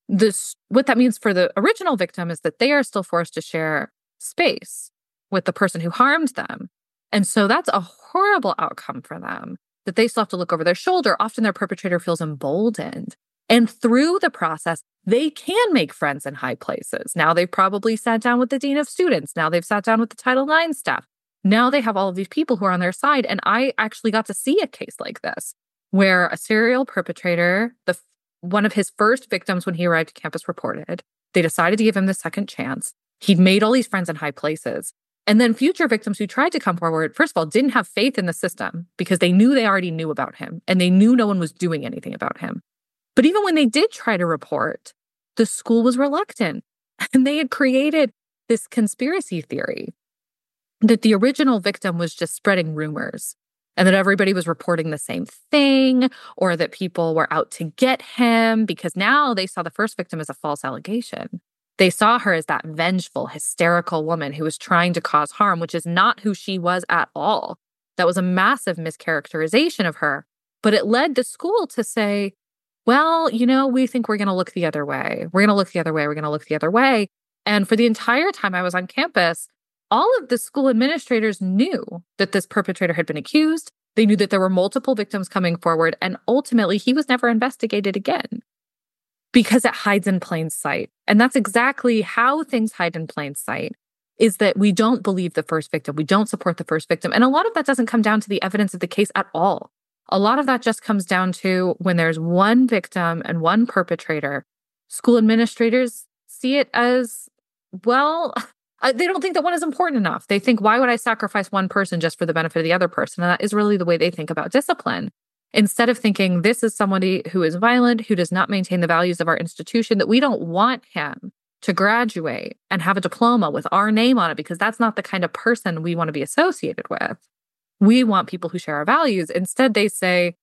what that means for the original victim is that they are still forced to share space with the person who harmed them. And so that's a horrible outcome for them, that they still have to look over their shoulder. Often their perpetrator feels emboldened. And through the process, they can make friends in high places. Now they've probably sat down with the dean of students. Now they've sat down with the Title IX staff. Now they have all of these people who are on their side. And I actually got to see a case like this, where a serial perpetrator, one of his first victims when he arrived at campus reported, they decided to give him the second chance. He'd made all these friends in high places. And then future victims who tried to come forward, first of all, didn't have faith in the system because they knew they already knew about him and they knew no one was doing anything about him. But even when they did try to report, the school was reluctant. And they had created this conspiracy theory that the original victim was just spreading rumors and that everybody was reporting the same thing, or that people were out to get him, because now they saw the first victim as a false allegation. They saw her as that vengeful, hysterical woman who was trying to cause harm, which is not who she was at all. That was a massive mischaracterization of her. But it led the school to say, well, you know, we think we're going to look the other way. We're going to look the other way. We're going to look the other way. And for the entire time I was on campus, all of the school administrators knew that this perpetrator had been accused. They knew that there were multiple victims coming forward. And ultimately, he was never investigated again because it hides in plain sight. And that's exactly how things hide in plain sight, is that we don't believe the first victim. We don't support the first victim. And a lot of that doesn't come down to the evidence of the case at all. A lot of that just comes down to when there's one victim and one perpetrator, school administrators see it as, well, they don't think that one is important enough. They think, why would I sacrifice one person just for the benefit of the other person? And that is really the way they think about discipline. Instead of thinking, this is somebody who is violent, who does not maintain the values of our institution, that we don't want him to graduate and have a diploma with our name on it, because that's not the kind of person we want to be associated with. We want people who share our values. Instead, they say,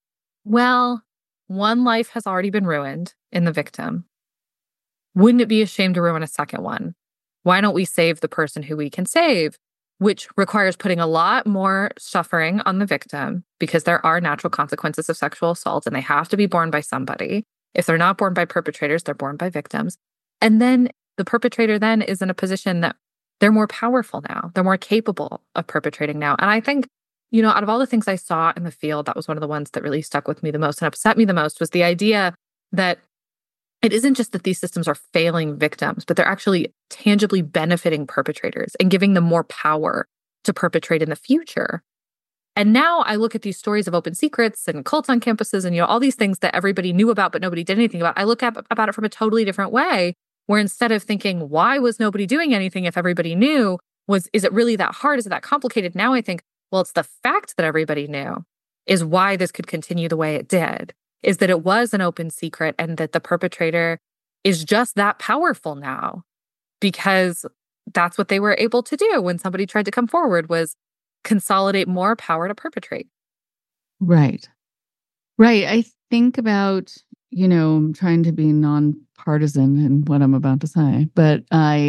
well, one life has already been ruined in the victim. Wouldn't it be a shame to ruin a second one? Why don't we save the person who we can save? Which requires putting a lot more suffering on the victim, because there are natural consequences of sexual assault and they have to be borne by somebody. If they're not borne by perpetrators, they're borne by victims. And then the perpetrator then is in a position that they're more powerful now. They're more capable of perpetrating now. And I think, you know, out of all the things I saw in the field, that was one of the ones that really stuck with me the most and upset me the most, was the idea that it isn't just that these systems are failing victims, but they're actually tangibly benefiting perpetrators and giving them more power to perpetrate in the future. And now I look at these stories of open secrets and cults on campuses and, all these things that everybody knew about, but nobody did anything about. I look about it from a totally different way, where instead of thinking, why was nobody doing anything if everybody knew? Is it really that hard? Is it that complicated? Now I think, well, it's the fact that everybody knew is why this could continue the way it did, is that it was an open secret and that the perpetrator is just that powerful now because that's what they were able to do when somebody tried to come forward, was consolidate more power to perpetrate. Right. Right. I think about, I'm trying to be nonpartisan in what I'm about to say, but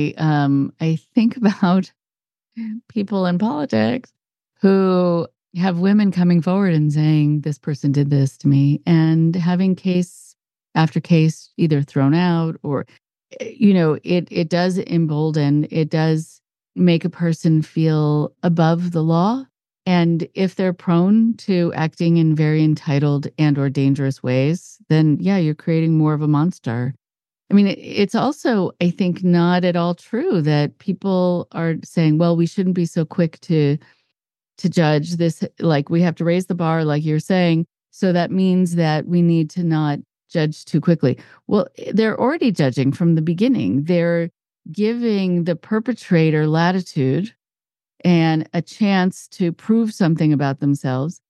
I think about people in politics who have women coming forward and saying, this person did this to me, and having case after case either thrown out or, it does embolden, it does make a person feel above the law. And if they're prone to acting in very entitled and or dangerous ways, then yeah, you're creating more of a monster. I mean, it's also, I think, not at all true that people are saying, well, we shouldn't be so quick to judge this. Like, we have to raise the bar, like you're saying. So that means that we need to not judge too quickly. Well, they're already judging from the beginning. They're giving the perpetrator latitude and a chance to prove something about themselves.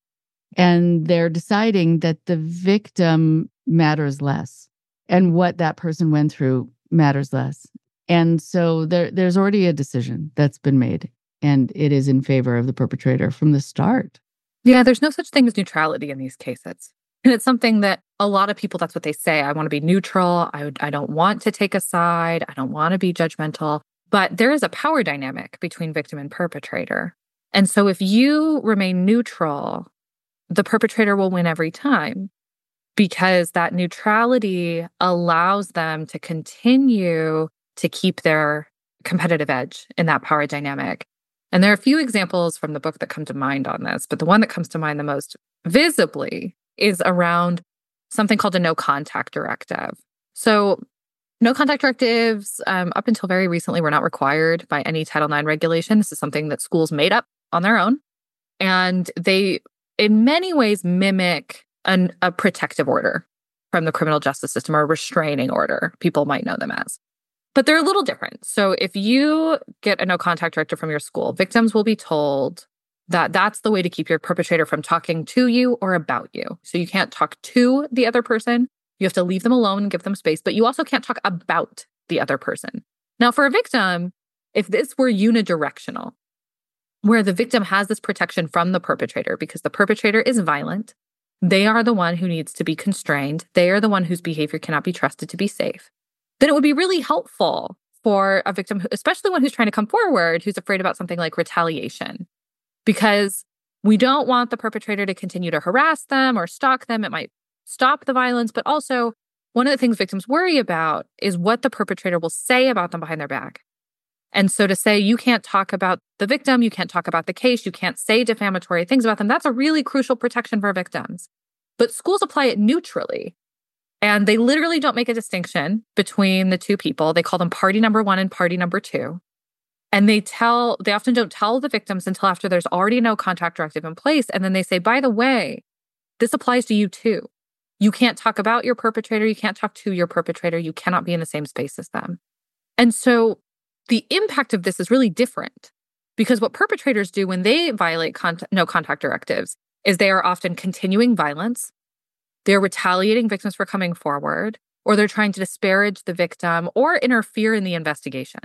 And they're deciding that the victim matters less and what that person went through matters less. And so there's already a decision that's been made, and it is in favor of the perpetrator from the start. Yeah, there's no such thing as neutrality in these cases. And it's something that a lot of people, that's what they say. I want to be neutral. I don't want to take a side. I don't want to be judgmental. But there is a power dynamic between victim and perpetrator. And so if you remain neutral, the perpetrator will win every time, because that neutrality allows them to continue to keep their competitive edge in that power dynamic. And there are a few examples from the book that come to mind on this, but the one that comes to mind the most visibly is around something called a no contact directive. So no contact directives, up until very recently, were not required by any Title IX regulation. This is something that schools made up on their own. And they, in many ways, mimic a protective order from the criminal justice system, or a restraining order, people might know them as. But they're a little different. So if you get a no contact directive from your school, victims will be told that that's the way to keep your perpetrator from talking to you or about you. So you can't talk to the other person. You have to leave them alone and give them space, but you also can't talk about the other person. Now, for a victim, if this were unidirectional, where the victim has this protection from the perpetrator because the perpetrator is violent, they are the one who needs to be constrained, they are the one whose behavior cannot be trusted to be safe, then it would be really helpful for a victim, especially one who's trying to come forward, who's afraid about something like retaliation, because we don't want the perpetrator to continue to harass them or stalk them. It might stop the violence, but also one of the things victims worry about is what the perpetrator will say about them behind their back. And so to say you can't talk about the victim, you can't talk about the case, you can't say defamatory things about them, that's a really crucial protection for victims. But schools apply it neutrally. And they literally don't make a distinction between the two people. They call them party number one and party number two. And they often don't tell the victims until after there's already no contact directive in place. And then they say, by the way, this applies to you too. You can't talk about your perpetrator. You can't talk to your perpetrator. You cannot be in the same space as them. And so the impact of this is really different, because what perpetrators do when they violate no contact directives is they are often continuing violence. They're retaliating victims for coming forward, or they're trying to disparage the victim or interfere in the investigation.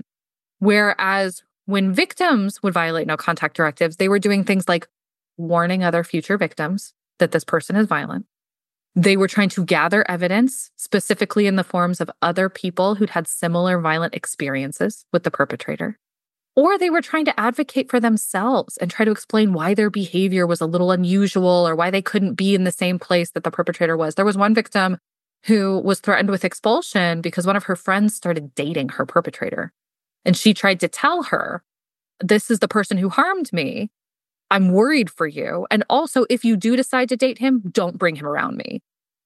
Whereas when victims would violate no contact directives, they were doing things like warning other future victims that this person is violent. They were trying to gather evidence, specifically in the forms of other people who'd had similar violent experiences with the perpetrator. Or they were trying to advocate for themselves and try to explain why their behavior was a little unusual or why they couldn't be in the same place that the perpetrator was. There was one victim who was threatened with expulsion because one of her friends started dating her perpetrator. And she tried to tell her, this is the person who harmed me. I'm worried for you. And also, if you do decide to date him, don't bring him around me.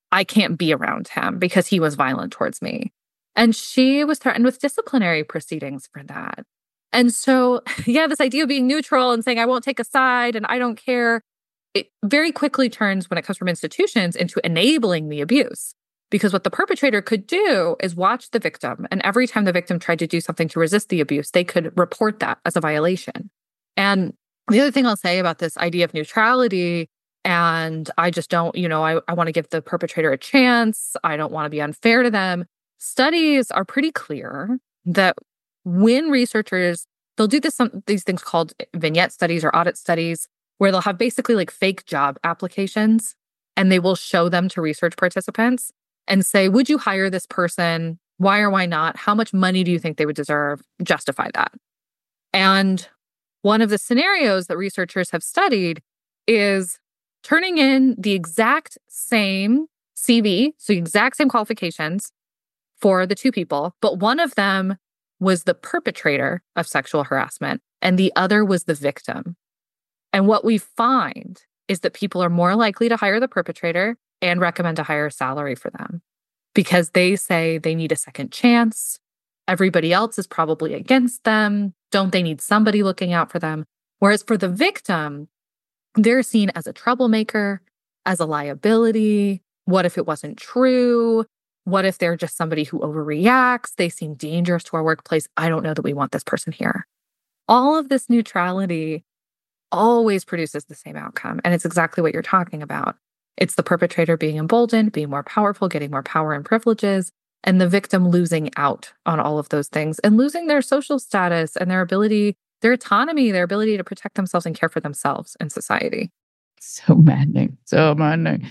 I can't be around him because he was violent towards me. And she was threatened with disciplinary proceedings for that. And so, yeah, this idea of being neutral and saying, I won't take a side and I don't care, it very quickly turns, when it comes from institutions, into enabling the abuse. Because what the perpetrator could do is watch the victim. And every time the victim tried to do something to resist the abuse, they could report that as a violation. And the other thing I'll say about this idea of neutrality, and I just don't, I want to give the perpetrator a chance. I don't want to be unfair to them. Studies are pretty clear that when researchers, they'll do these things called vignette studies or audit studies, where they'll have basically like fake job applications, and they will show them to research participants and say, would you hire this person? Why or why not? How much money do you think they would deserve? Justify that. And one of the scenarios that researchers have studied is turning in the exact same CV, so the exact same qualifications for the two people, but one of them was the perpetrator of sexual harassment and the other was the victim. And what we find is that people are more likely to hire the perpetrator and recommend a higher salary for them because they say they need a second chance. Everybody else is probably against them. Don't they need somebody looking out for them? Whereas for the victim, they're seen as a troublemaker, as a liability. What if it wasn't true? What if they're just somebody who overreacts? They seem dangerous to our workplace. I don't know that we want this person here. All of this neutrality always produces the same outcome. And it's exactly what you're talking about. It's the perpetrator being emboldened, being more powerful, getting more power and privileges, and the victim losing out on all of those things and losing their social status and their ability, their autonomy, their ability to protect themselves and care for themselves in society. So maddening. So maddening.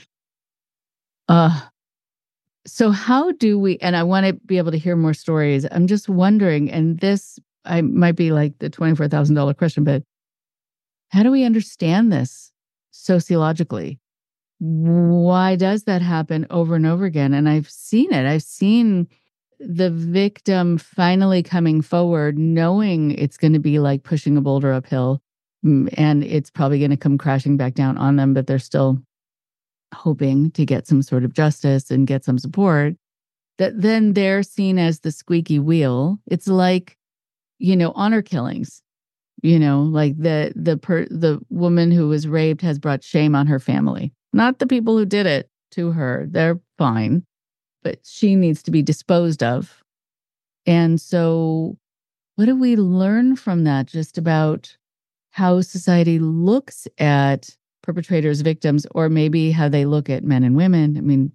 So how do we, and I want to be able to hear more stories. I'm just wondering, and this I might be like the $24,000 question, but how do we understand this sociologically? Why does that happen over and over again? And I've seen it. I've seen the victim finally coming forward, knowing it's going to be like pushing a boulder uphill, and it's probably going to come crashing back down on them, but they're still hoping to get some sort of justice and get some support. That then they're seen as the squeaky wheel. It's like, honor killings. Like the woman who was raped has brought shame on her family. Not the people who did it to her. They're fine, but she needs to be disposed of. And so what do we learn from that just about how society looks at perpetrators, victims, or maybe how they look at men and women? I mean,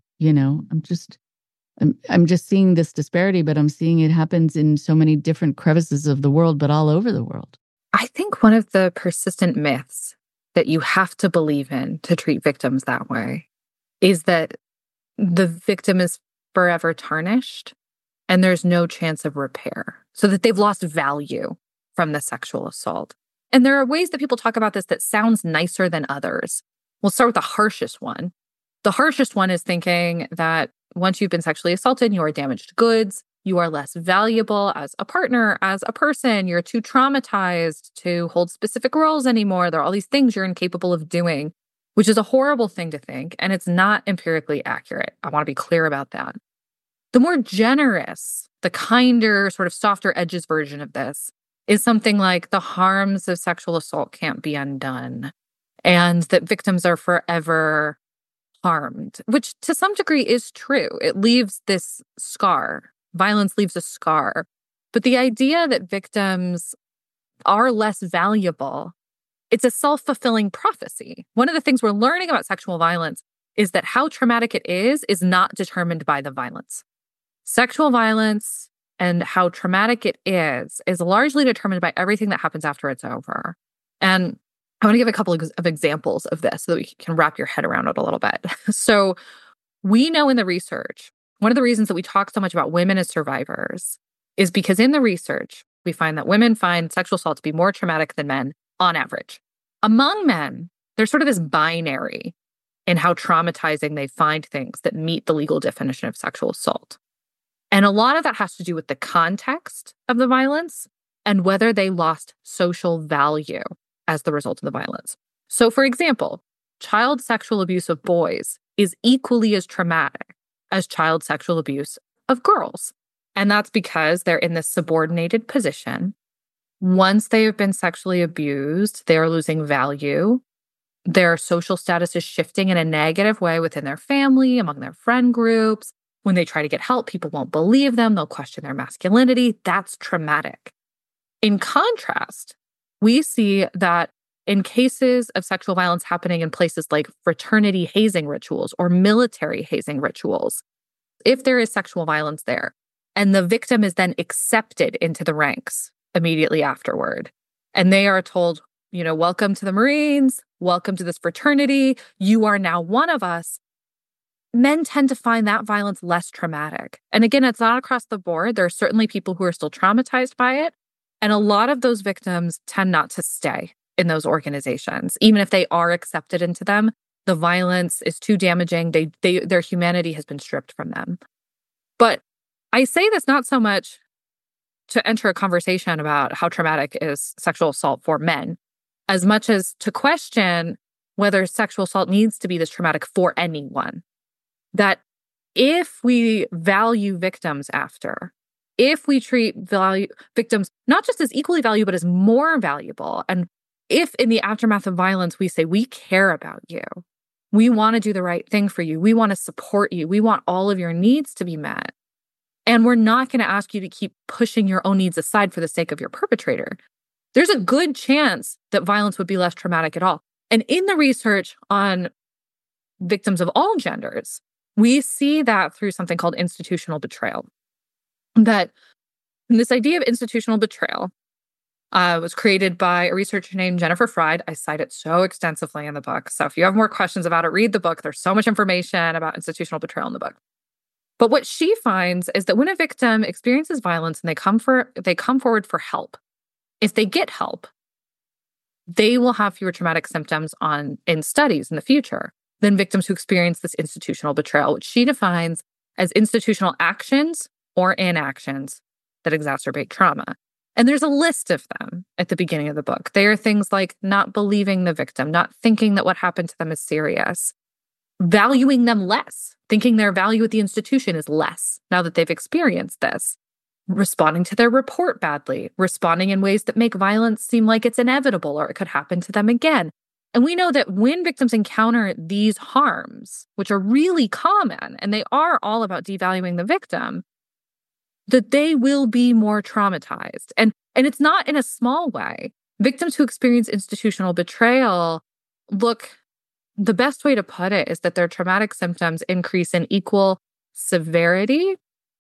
I'm just seeing this disparity, but I'm seeing it happens in so many different crevices of the world, but all over the world. I think one of the persistent myths that you have to believe in to treat victims that way is that the victim is forever tarnished and there's no chance of repair, so that they've lost value from the sexual assault. And there are ways that people talk about this that sounds nicer than others. We'll start with the harshest one. The harshest one is thinking that once you've been sexually assaulted, you are damaged goods. You are less valuable as a partner, as a person. You're too traumatized to hold specific roles anymore. There are all these things you're incapable of doing, which is a horrible thing to think. And it's not empirically accurate. I want to be clear about that. The more generous, the kinder, sort of softer edges version of this is something like the harms of sexual assault can't be undone, and that victims are forever harmed, which to some degree is true. It leaves this scar. Violence leaves a scar. But the idea that victims are less valuable, it's a self-fulfilling prophecy. One of the things we're learning about sexual violence is that how traumatic it is not determined by the violence. Sexual violence and how traumatic it is largely determined by everything that happens after it's over. And I want to give a couple of examples of this so that we can wrap your head around it a little bit. So we know in the research, one of the reasons that we talk so much about women as survivors is because in the research, we find that women find sexual assault to be more traumatic than men on average. Among men, there's sort of this binary in how traumatizing they find things that meet the legal definition of sexual assault. And a lot of that has to do with the context of the violence and whether they lost social value as the result of the violence. So, for example, child sexual abuse of boys is equally as traumatic as child sexual abuse of girls. And that's because they're in this subordinated position. Once they have been sexually abused, they are losing value. Their social status is shifting in a negative way within their family, among their friend groups. When they try to get help, people won't believe them. They'll question their masculinity. That's traumatic. In contrast, we see that in cases of sexual violence happening in places like fraternity hazing rituals or military hazing rituals, if there is sexual violence there, and the victim is then accepted into the ranks immediately afterward, and they are told, welcome to the Marines, welcome to this fraternity, you are now one of us, men tend to find that violence less traumatic. And again, it's not across the board. There are certainly people who are still traumatized by it. And a lot of those victims tend not to stay in those organizations. Even if they are accepted into them, the violence is too damaging. Their humanity has been stripped from them. But I say this not so much to enter a conversation about how traumatic is sexual assault for men, as much as to question whether sexual assault needs to be this traumatic for anyone. That if we value victims if we treat victims not just as equally valuable, but as more valuable, and if in the aftermath of violence we say, we care about you, we want to do the right thing for you, we want to support you, we want all of your needs to be met, and we're not going to ask you to keep pushing your own needs aside for the sake of your perpetrator, there's a good chance that violence would be less traumatic at all. And in the research on victims of all genders, we see that through something called institutional betrayal. That this idea of institutional betrayal was created by a researcher named Jennifer Freyd. I cite it so extensively in the book. So if you have more questions about it, read the book. There's so much information about institutional betrayal in the book. But what she finds is that when a victim experiences violence and they come forward for help, if they get help, they will have fewer traumatic symptoms in studies in the future than victims who experience this institutional betrayal, which she defines as institutional actions or inactions that exacerbate trauma. And there's a list of them at the beginning of the book. They are things like not believing the victim, not thinking that what happened to them is serious, valuing them less, thinking their value at the institution is less now that they've experienced this, responding to their report badly, responding in ways that make violence seem like it's inevitable or it could happen to them again. And we know that when victims encounter these harms, which are really common, and they are all about devaluing the victim, that they will be more traumatized. And it's not in a small way. Victims who experience institutional betrayal, the best way to put it is that their traumatic symptoms increase in equal severity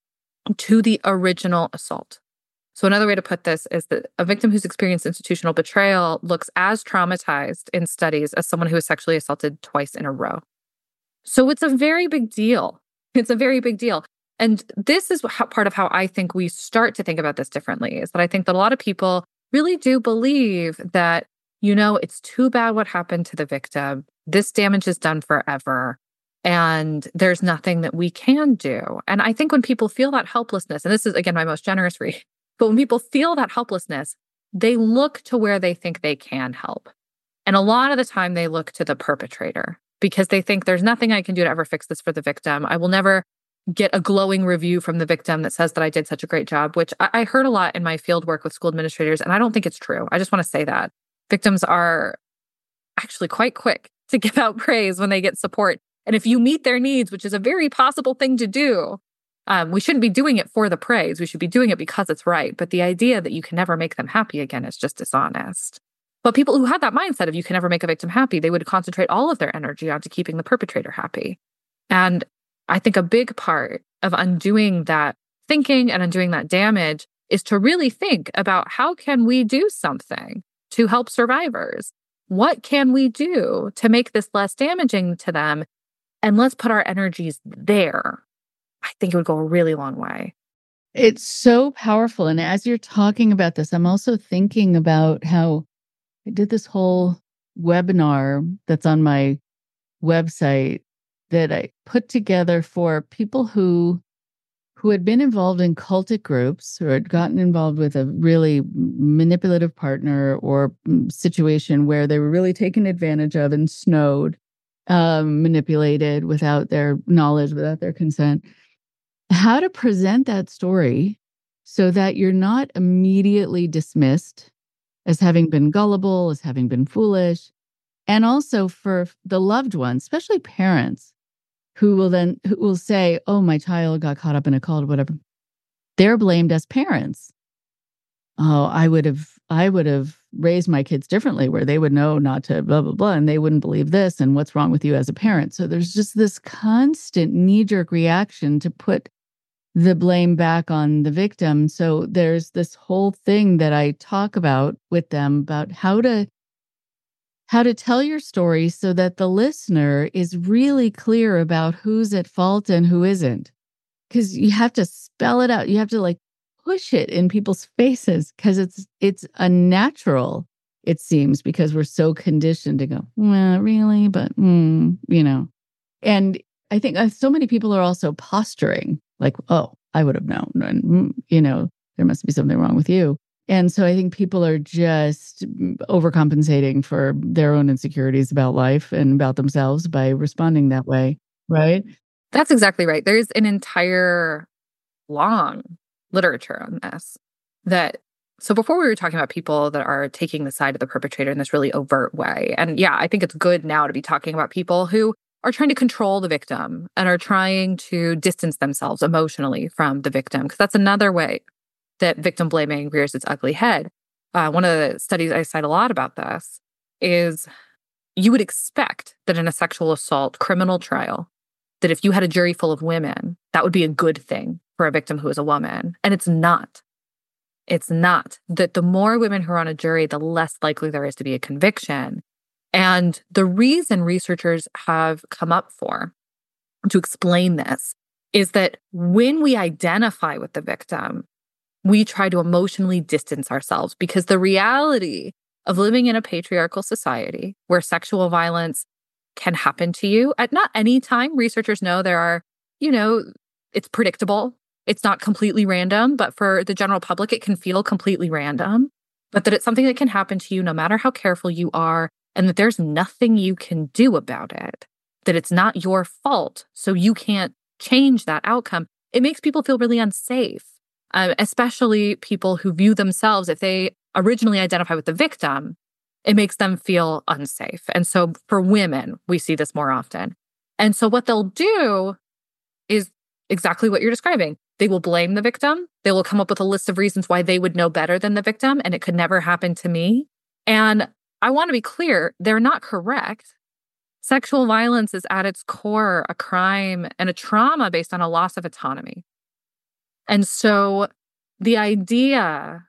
to the original assault. So another way to put this is that a victim who's experienced institutional betrayal looks as traumatized in studies as someone who was sexually assaulted twice in a row. So it's a very big deal. It's a very big deal. And this is part of how I think we start to think about this differently, is that I think that a lot of people really do believe that, it's too bad what happened to the victim. This damage is done forever. And there's nothing that we can do. And I think when people feel that helplessness, and this is, again, my most generous read, but when people feel that helplessness, they look to where they think they can help. And a lot of the time they look to the perpetrator because they think there's nothing I can do to ever fix this for the victim. I will never get a glowing review from the victim that says that I did such a great job, which I heard a lot in my field work with school administrators, and I don't think it's true. I just want to say that. Victims are actually quite quick to give out praise when they get support. And if you meet their needs, which is a very possible thing to do, we shouldn't be doing it for the praise. We should be doing it because it's right. But the idea that you can never make them happy again is just dishonest. But people who had that mindset of you can never make a victim happy, they would concentrate all of their energy onto keeping the perpetrator happy. And I think a big part of undoing that thinking and undoing that damage is to really think about how can we do something to help survivors? What can we do to make this less damaging to them? And let's put our energies there. I think it would go a really long way. It's so powerful. And as you're talking about this, I'm also thinking about how I did this whole webinar that's on my website that I put together for people who had been involved in cultic groups or had gotten involved with a really manipulative partner or situation where they were really taken advantage of and snowed. manipulated without their knowledge, without their consent. How to present that story so that you're not immediately dismissed as having been gullible, as having been foolish. And also for the loved ones, especially parents, who will say, oh, my child got caught up in a cult or whatever. They're blamed as parents. Oh, I would have raised my kids differently, where they would know not to blah, blah, blah, and they wouldn't believe this, and what's wrong with you as a parent. So there's just this constant knee-jerk reaction to put the blame back on the victim. So there's this whole thing that I talk about with them about how to tell your story so that the listener is really clear about who's at fault and who isn't. Because you have to spell it out. You have to push it in people's faces, because it's unnatural, it seems, because we're so conditioned to go, well, really? But, And I think so many people are also posturing, like, oh, I would have known. And, there must be something wrong with you. And so I think people are just overcompensating for their own insecurities about life and about themselves by responding that way, right? That's exactly right. There's an entire long literature on this. So before we were talking about people that are taking the side of the perpetrator in this really overt way. And yeah, I think it's good now to be talking about people who are trying to control the victim and are trying to distance themselves emotionally from the victim, because that's another way that victim blaming rears its ugly head. One of the studies I cite a lot about this is you would expect that in a sexual assault criminal trial, that if you had a jury full of women, that would be a good thing for a victim who is a woman. And it's not. It's not. That the more women who are on a jury, the less likely there is to be a conviction. And the reason researchers have come up for to explain this is that when we identify with the victim, we try to emotionally distance ourselves, because the reality of living in a patriarchal society where sexual violence can happen to you at not any time. Researchers know there are, it's predictable. It's not completely random, but for the general public, it can feel completely random, but that it's something that can happen to you no matter how careful you are, and that there's nothing you can do about it, that it's not your fault, so you can't change that outcome. It makes people feel really unsafe, especially people who view themselves, if they originally identify with the victim, it makes them feel unsafe. And so for women, we see this more often. And so what they'll do is exactly what you're describing. They will blame the victim. They will come up with a list of reasons why they would know better than the victim, and it could never happen to me. And I want to be clear, they're not correct. Sexual violence is at its core a crime and a trauma based on a loss of autonomy. And so the idea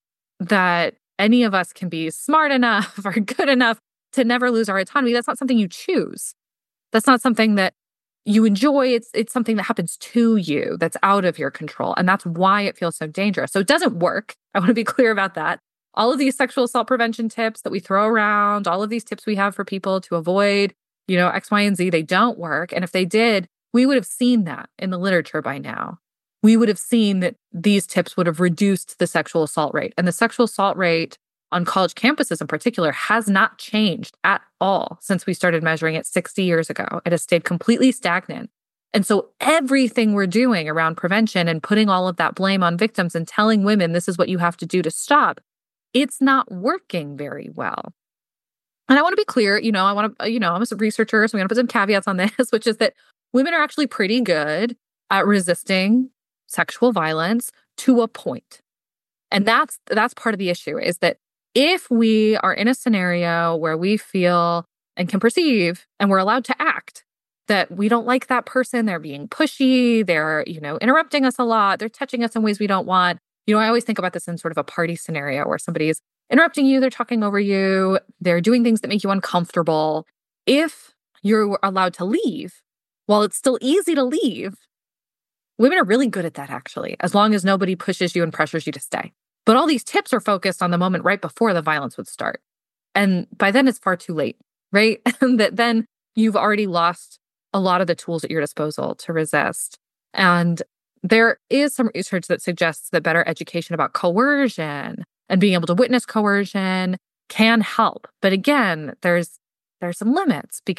that any of us can be smart enough or good enough to never lose our autonomy, that's not something you choose. That's not something that you enjoy. It's something that happens to you that's out of your control. And that's why it feels so dangerous. So it doesn't work. I want to be clear about that. All of these sexual assault prevention tips that we throw around, all of these tips we have for people to avoid, X, Y, and Z, they don't work. And if they did, we would have seen that in the literature by now. We would have seen that these tips would have reduced the sexual assault rate. And the sexual assault rate on college campuses in particular has not changed at all since we started measuring it 60 years ago. It has stayed completely stagnant. And so everything we're doing around prevention and putting all of that blame on victims and telling women this is what you have to do to stop, it's not working very well. And I want to be clear, I'm a researcher, so I'm going to put some caveats on this, which is that women are actually pretty good at resisting sexual violence to a point. And that's part of the issue, is that if we are in a scenario where we feel and can perceive, and we're allowed to act, that we don't like that person, they're being pushy, they're, interrupting us a lot, they're touching us in ways we don't want. I always think about this in sort of a party scenario where somebody's interrupting you, they're talking over you, they're doing things that make you uncomfortable. If you're allowed to leave, while it's still easy to leave, women are really good at that, actually, as long as nobody pushes you and pressures you to stay. But all these tips are focused on the moment right before the violence would start. And by then, it's far too late, right? That then you've already lost a lot of the tools at your disposal to resist. And there is some research that suggests that better education about coercion and being able to witness coercion can help. But again, there's some limits, because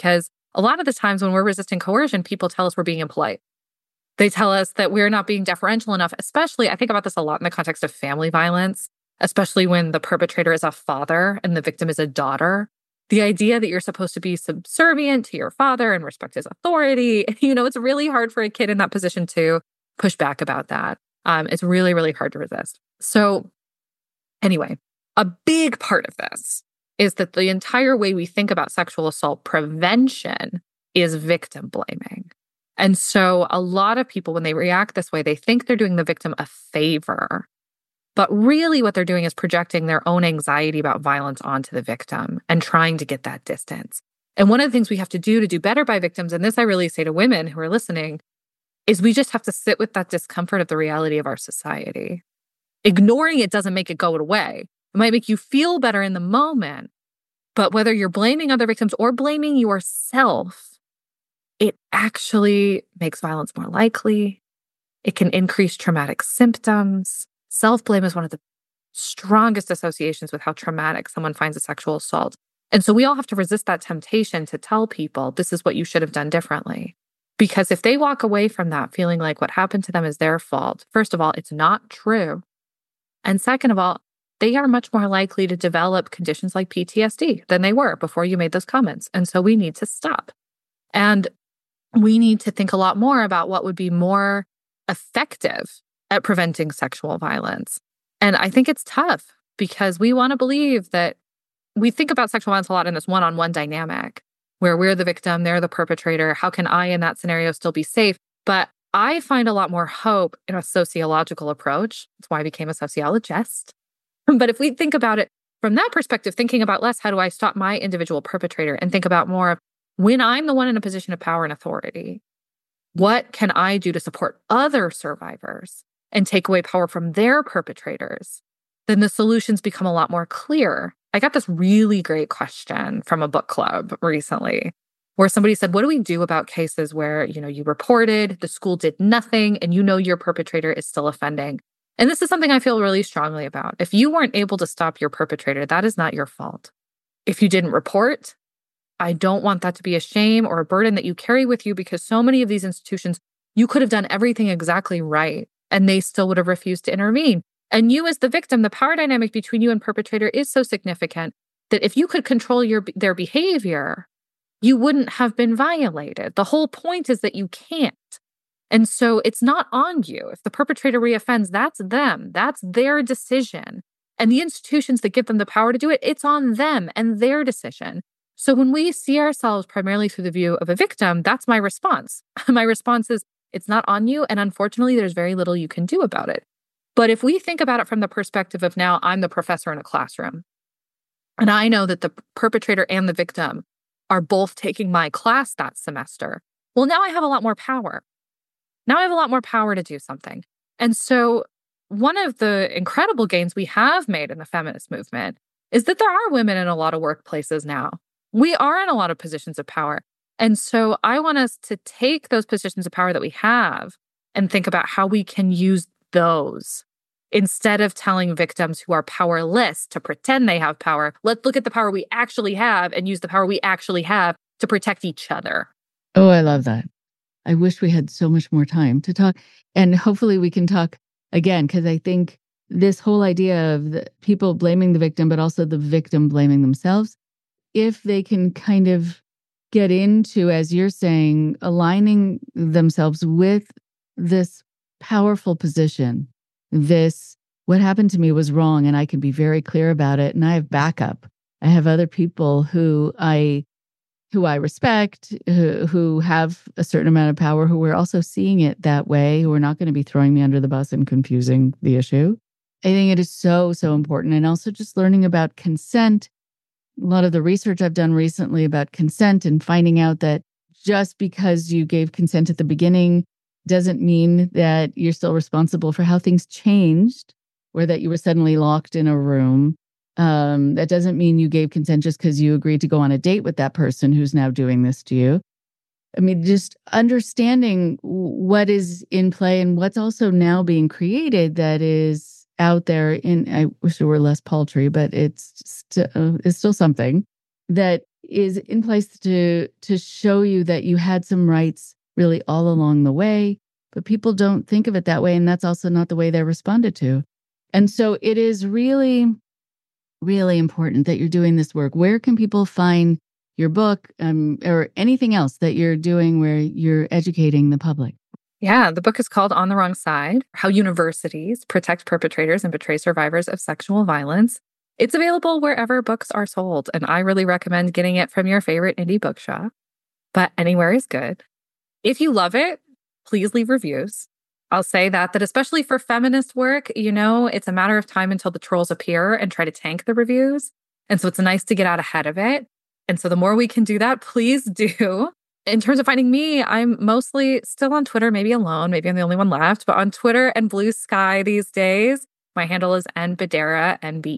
A lot of the times when we're resisting coercion, people tell us we're being impolite. They tell us that we're not being deferential enough, especially, I think about this a lot in the context of family violence, especially when the perpetrator is a father and the victim is a daughter. The idea that you're supposed to be subservient to your father and respect his authority, it's really hard for a kid in that position to push back about that. It's really, really hard to resist. So anyway, a big part of this is that the entire way we think about sexual assault prevention is victim blaming. And so a lot of people, when they react this way, they think they're doing the victim a favor. But really what they're doing is projecting their own anxiety about violence onto the victim and trying to get that distance. And one of the things we have to do better by victims, and this I really say to women who are listening, is we just have to sit with that discomfort of the reality of our society. Ignoring it doesn't make it go away. It might make you feel better in the moment, but whether you're blaming other victims or blaming yourself, it actually makes violence more likely. It can increase traumatic symptoms. Self-blame is one of the strongest associations with how traumatic someone finds a sexual assault. And so we all have to resist that temptation to tell people this is what you should have done differently. Because if they walk away from that feeling like what happened to them is their fault, first of all, it's not true. And second of all, they are much more likely to develop conditions like PTSD than they were before you made those comments. And so we need to stop. And we need to think a lot more about what would be more effective at preventing sexual violence. And I think it's tough because we want to believe that we think about sexual violence a lot in this one-on-one dynamic where we're the victim, they're the perpetrator. How can I, in that scenario, still be safe? But I find a lot more hope in a sociological approach. That's why I became a sociologist. But if we think about it from that perspective, thinking about less, how do I stop my individual perpetrator, and think about more of when I'm the one in a position of power and authority, what can I do to support other survivors and take away power from their perpetrators? Then the solutions become a lot more clear. I got this really great question from a book club recently where somebody said, what do we do about cases where, you reported, the school did nothing, and your perpetrator is still offending? And this is something I feel really strongly about. If you weren't able to stop your perpetrator, that is not your fault. If you didn't report, I don't want that to be a shame or a burden that you carry with you, because so many of these institutions, you could have done everything exactly right and they still would have refused to intervene. And you as the victim, the power dynamic between you and perpetrator is so significant that if you could control their behavior, you wouldn't have been violated. The whole point is that you can't. And so it's not on you. If the perpetrator reoffends, that's them. That's their decision. And the institutions that give them the power to do it, it's on them and their decision. So when we see ourselves primarily through the view of a victim, that's my response. My response is, it's not on you, and unfortunately, there's very little you can do about it. But if we think about it from the perspective of now I'm the professor in a classroom, and I know that the perpetrator and the victim are both taking my class that semester, well, now I have a lot more power. Now I have a lot more power to do something. And so one of the incredible gains we have made in the feminist movement is that there are women in a lot of workplaces now. We are in a lot of positions of power. And so I want us to take those positions of power that we have and think about how we can use those instead of telling victims who are powerless to pretend they have power. Let's look at the power we actually have and use the power we actually have to protect each other. Oh, I love that. I wish we had so much more time to talk. And hopefully we can talk again, because I think this whole idea of the people blaming the victim, but also the victim blaming themselves, if they can kind of get into, as you're saying, aligning themselves with this powerful position, this, what happened to me was wrong, and I can be very clear about it, and I have backup. I have other people who I respect, who have a certain amount of power, who are also seeing it that way, who are not going to be throwing me under the bus and confusing the issue. I think it is so, so important. And also just learning about consent. A lot of the research I've done recently about consent and finding out that just because you gave consent at the beginning doesn't mean that you're still responsible for how things changed or that you were suddenly locked in a room. That doesn't mean you gave consent just because you agreed to go on a date with that person who's now doing this to you. I mean, just understanding what is in play and what's also now being created that is out there I wish it were less paltry, but it's still something that is in place to show you that you had some rights really all along the way, but people don't think of it that way, and that's also not the way they're responded to. And so it is really, really important that you're doing this work. Where can people find your book or anything else that you're doing where you're educating the public? Yeah, the book is called On the Wrong Side: How Universities Protect Perpetrators and Betray Survivors of Sexual Violence. It's available wherever books are sold, and I really recommend getting it from your favorite indie bookshop, but anywhere is good. If you love it, please leave reviews. I'll say that especially for feminist work, it's a matter of time until the trolls appear and try to tank the reviews. And so it's nice to get out ahead of it. And so the more we can do that, please do. In terms of finding me, I'm mostly still on Twitter, maybe alone. Maybe I'm the only one left, but on Twitter and Blue Sky these days. My handle is nbedera,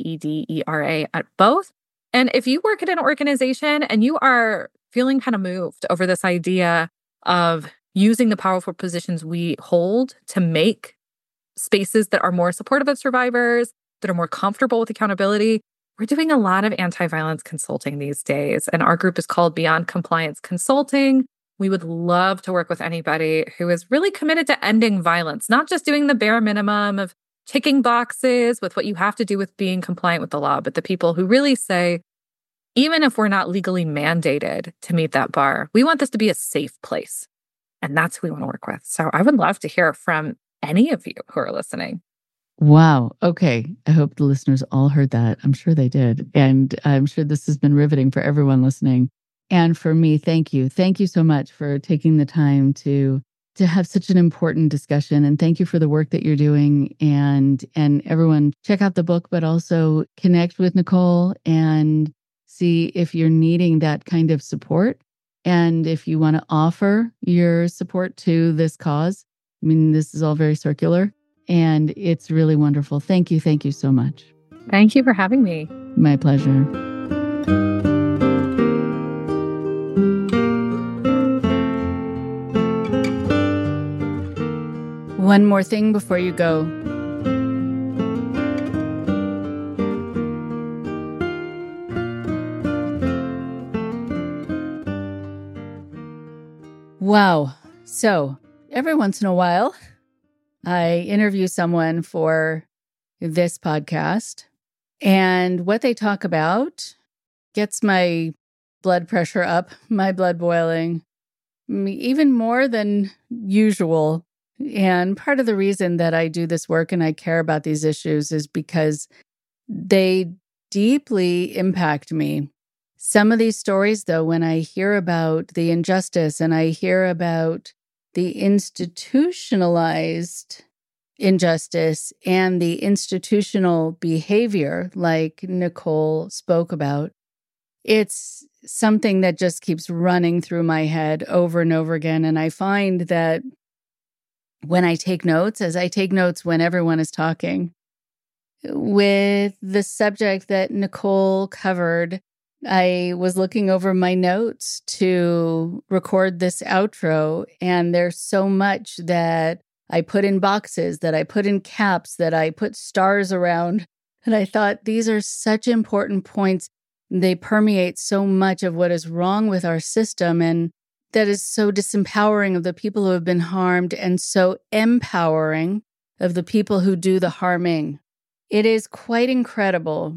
Nbedera at both. And if you work at an organization and you are feeling kind of moved over this idea of using the powerful positions we hold to make spaces that are more supportive of survivors, that are more comfortable with accountability, we're doing a lot of anti-violence consulting these days. And our group is called Beyond Compliance Consulting. We would love to work with anybody who is really committed to ending violence, not just doing the bare minimum of ticking boxes with what you have to do with being compliant with the law, but the people who really say, even if we're not legally mandated to meet that bar, we want this to be a safe place. And that's who we want to work with. So I would love to hear from any of you who are listening. Wow. Okay. I hope the listeners all heard that. I'm sure they did. And I'm sure this has been riveting for everyone listening. And for me, thank you. Thank you so much for taking the time to have such an important discussion. And thank you for the work that you're doing. And everyone, check out the book, but also connect with Nicole and see if you're needing that kind of support. And if you want to offer your support to this cause. I mean, this is all very circular and it's really wonderful. Thank you. Thank you so much. Thank you for having me. My pleasure. One more thing before you go. Wow. So every once in a while, I interview someone for this podcast, and what they talk about gets my blood pressure up, my blood boiling, even more than usual. And part of the reason that I do this work and I care about these issues is because they deeply impact me. Some of these stories, though, when I hear about the injustice and I hear about the institutionalized injustice and the institutional behavior, like Nicole spoke about, it's something that just keeps running through my head over and over again. And I find that when I take notes, as I take notes when everyone is talking, with the subject that Nicole covered, I was looking over my notes to record this outro, and there's so much that I put in boxes, that I put in caps, that I put stars around. And I thought these are such important points. They permeate so much of what is wrong with our system, and that is so disempowering of the people who have been harmed and so empowering of the people who do the harming. It is quite incredible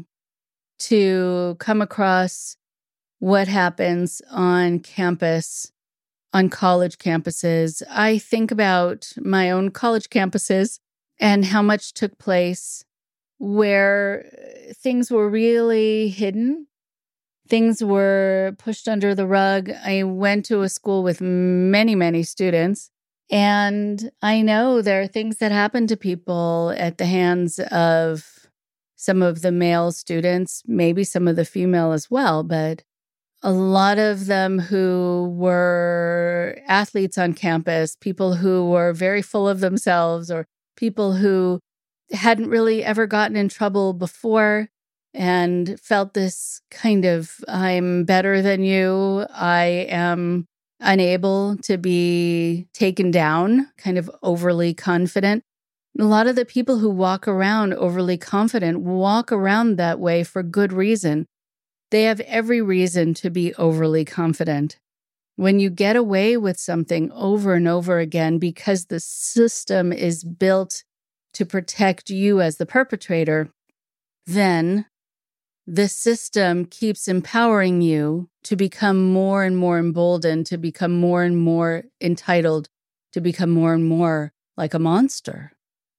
to come across what happens on campus, on college campuses. I think about my own college campuses and how much took place where things were really hidden. Things were pushed under the rug. I went to a school with many, many students, and I know there are things that happen to people at the hands of some of the male students, maybe some of the female as well, but a lot of them who were athletes on campus, people who were very full of themselves, or people who hadn't really ever gotten in trouble before and felt this kind of, I'm better than you, I am unable to be taken down, kind of overly confident. A lot of the people who walk around overly confident walk around that way for good reason. They have every reason to be overly confident. When you get away with something over and over again because the system is built to protect you as the perpetrator, then the system keeps empowering you to become more and more emboldened, to become more and more entitled, to become more and more like a monster.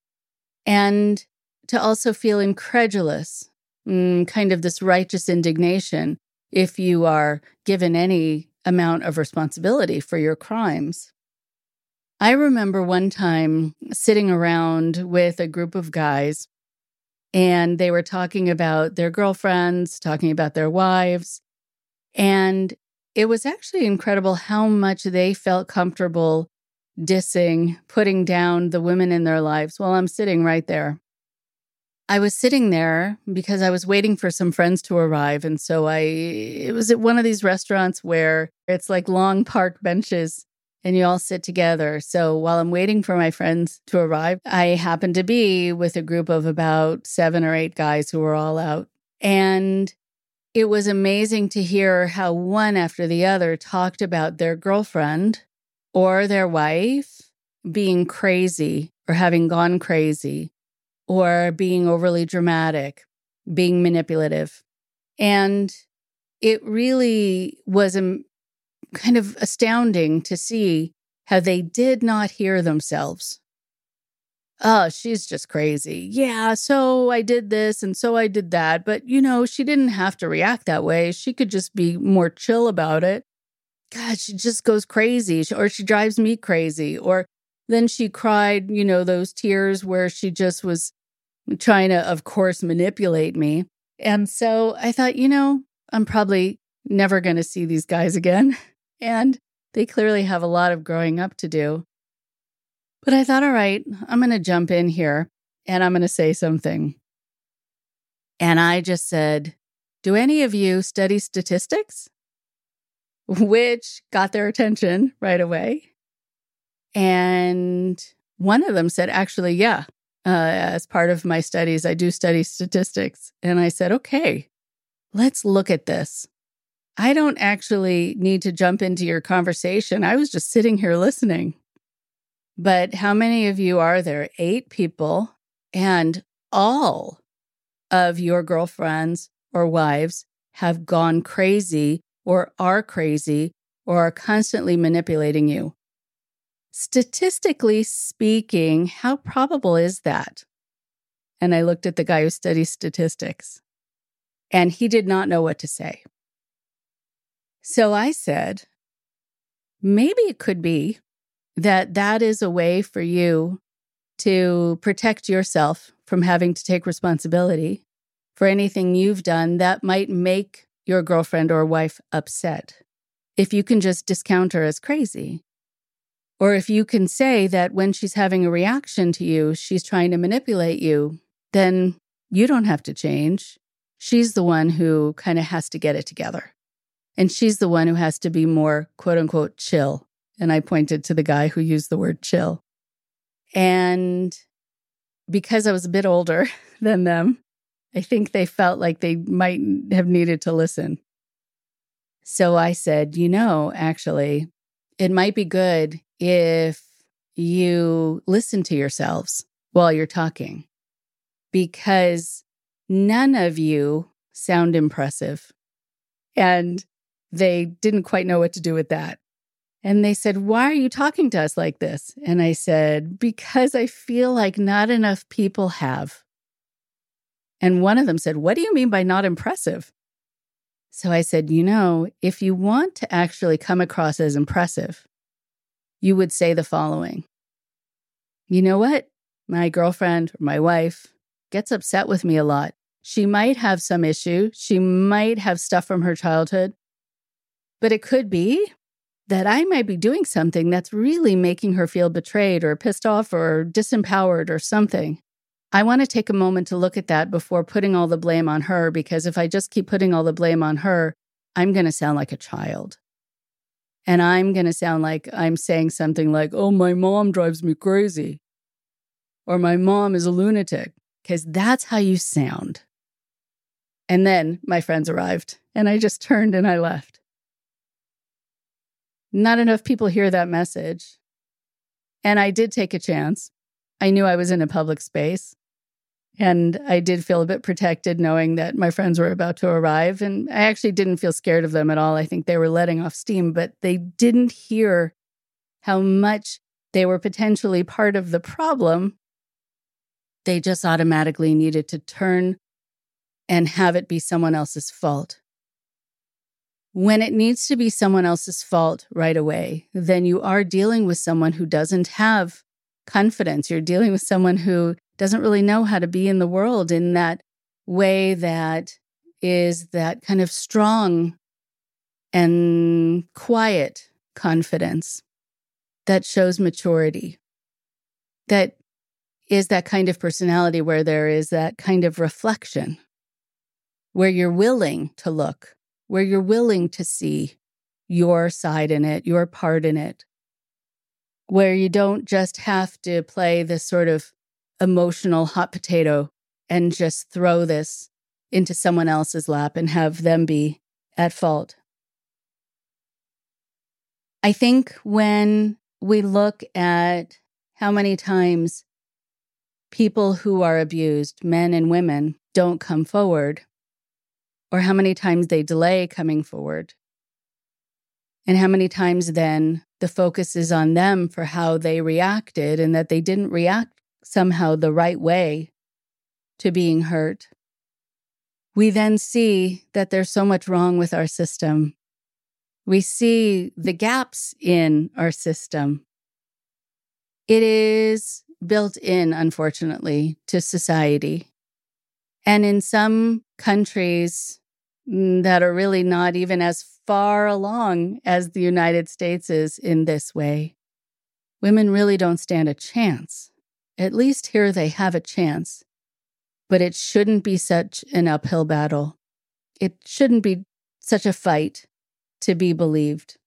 And to also feel incredulous, kind of this righteous indignation if you are given any amount of responsibility for your crimes. I remember one time sitting around with a group of guys, and they were talking about their girlfriends, talking about their wives, and it was actually incredible how much they felt comfortable dissing, putting down the women in their lives while I'm sitting right there. I was sitting there because I was waiting for some friends to arrive. And so it was at one of these restaurants where it's like long park benches and you all sit together. So while I'm waiting for my friends to arrive, I happened to be with a group of about 7 or 8 guys who were all out. And it was amazing to hear how one after the other talked about their girlfriend or their wife being crazy or having gone crazy, or being overly dramatic, being manipulative. And it really was kind of astounding to see how they did not hear themselves. Oh, she's just crazy. Yeah, so I did this and so I did that. But, she didn't have to react that way. She could just be more chill about it. God, she just goes crazy, or she drives me crazy. Or then she cried, those tears where she just was trying to, of course, manipulate me. And so I thought, I'm probably never going to see these guys again. And they clearly have a lot of growing up to do. But I thought, all right, I'm going to jump in here and I'm going to say something. And I just said, do any of you study statistics? Which got their attention right away. And one of them said, actually, yeah. As part of my studies, I do study statistics. And I said, okay, let's look at this. I don't actually need to jump into your conversation. I was just sitting here listening. But how many of you are there? 8 people, and all of your girlfriends or wives have gone crazy or are constantly manipulating you. Statistically speaking, how probable is that? And I looked at the guy who studies statistics, and he did not know what to say. So I said, maybe it could be that is a way for you to protect yourself from having to take responsibility for anything you've done that might make your girlfriend or wife upset. If you can just discount her as crazy. Or if you can say that when she's having a reaction to you, she's trying to manipulate you, then you don't have to change. She's the one who kind of has to get it together. And she's the one who has to be more, quote unquote, chill. And I pointed to the guy who used the word chill. And because I was a bit older than them, I think they felt like they might have needed to listen. So I said, actually, it might be good if you listen to yourselves while you're talking, because none of you sound impressive. And they didn't quite know what to do with that. And they said, why are you talking to us like this? And I said, because I feel like not enough people have. And one of them said, what do you mean by not impressive? So I said, if you want to actually come across as impressive, you would say the following. You know what? My girlfriend or my wife gets upset with me a lot. She might have some issue. She might have stuff from her childhood. But it could be that I might be doing something that's really making her feel betrayed or pissed off or disempowered or something. I want to take a moment to look at that before putting all the blame on her, because if I just keep putting all the blame on her, I'm going to sound like a child. And I'm going to sound like I'm saying something like, oh, my mom drives me crazy. Or my mom is a lunatic. Because that's how you sound. And then my friends arrived, and I just turned and I left. Not enough people hear that message. And I did take a chance. I knew I was in a public space. And I did feel a bit protected knowing that my friends were about to arrive. And I actually didn't feel scared of them at all. I think they were letting off steam, but they didn't hear how much they were potentially part of the problem. They just automatically needed to turn and have it be someone else's fault. When it needs to be someone else's fault right away, then you are dealing with someone who doesn't have confidence. You're dealing with someone who doesn't really know how to be in the world in that way that is that kind of strong and quiet confidence that shows maturity, that is that kind of personality where there is that kind of reflection, where you're willing to look, where you're willing to see your side in it, your part in it, where you don't just have to play this sort of emotional hot potato and just throw this into someone else's lap and have them be at fault. I think when we look at how many times people who are abused, men and women, don't come forward, or how many times they delay coming forward, and how many times then the focus is on them for how they reacted and that they didn't react somehow the right way to being hurt, we then see that there's so much wrong with our system. We see the gaps in our system. It is built in, unfortunately, to society. And in some countries that are really not even as far along as the United States is in this way, women really don't stand a chance. At least here they have a chance. But it shouldn't be such an uphill battle. It shouldn't be such a fight to be believed.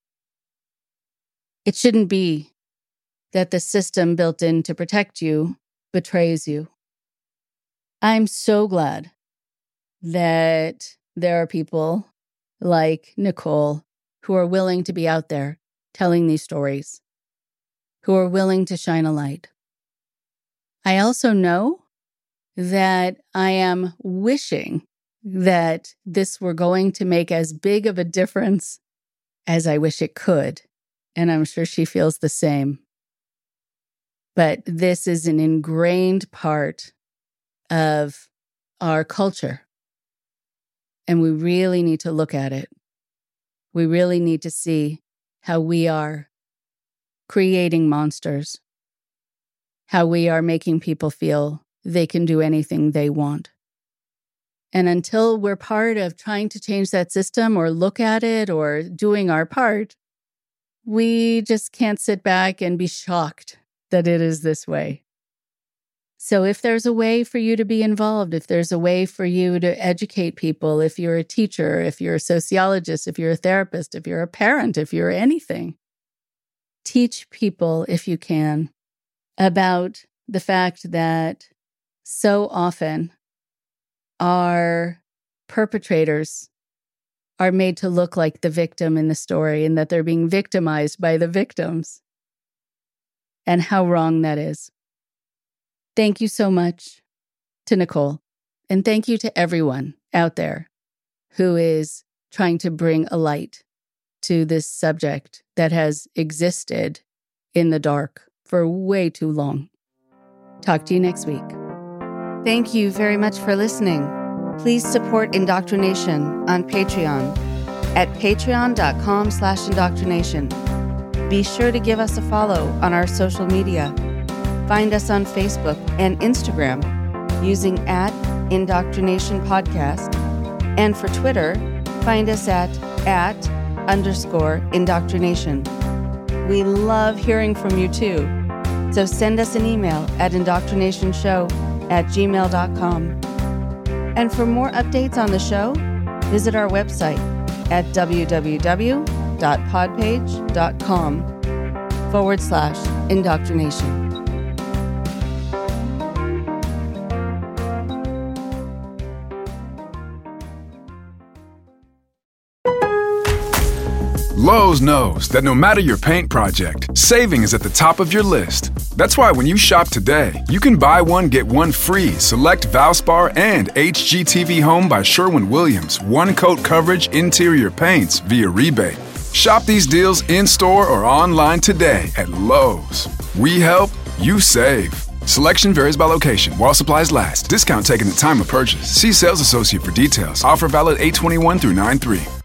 It shouldn't be that the system built in to protect you betrays you. I'm so glad that there are people like Nicole who are willing to be out there telling these stories, who are willing to shine a light. I also know that I am wishing that this were going to make as big of a difference as I wish it could. And I'm sure she feels the same. But this is an ingrained part of our culture. And we really need to look at it. We really need to see how we are creating monsters, how we are making people feel they can do anything they want. And until we're part of trying to change that system or look at it or doing our part, we just can't sit back and be shocked that it is this way. So if there's a way for you to be involved, if there's a way for you to educate people, if you're a teacher, if you're a sociologist, if you're a therapist, if you're a parent, if you're anything, teach people, if you can, about the fact that so often our perpetrators are made to look like the victim in the story and that they're being victimized by the victims, and how wrong that is. Thank you so much to Nicole, and thank you to everyone out there who is trying to bring a light to this subject that has existed in the dark for way too long. Talk to you next week. Thank you very much for listening. Please support Indoctrination on Patreon at patreon.com/indoctrination. Be sure to give us a follow on our social media. Find us on Facebook and Instagram using @indoctrination_podcast. And for Twitter, find us at @_indoctrination. We love hearing from you too. So send us an email at indoctrinationshow@gmail.com. And for more updates on the show, visit our website at www.podpage.com/indoctrination. Lowe's knows that no matter your paint project, saving is at the top of your list. That's why when you shop today, you can buy one, get one free. Select Valspar and HGTV Home by Sherwin-Williams. One coat coverage interior paints via rebate. Shop these deals in-store or online today at Lowe's. We help, you save. Selection varies by location. While supplies last. Discount taken at time of purchase. See sales associate for details. Offer valid 8/21 through 9/3.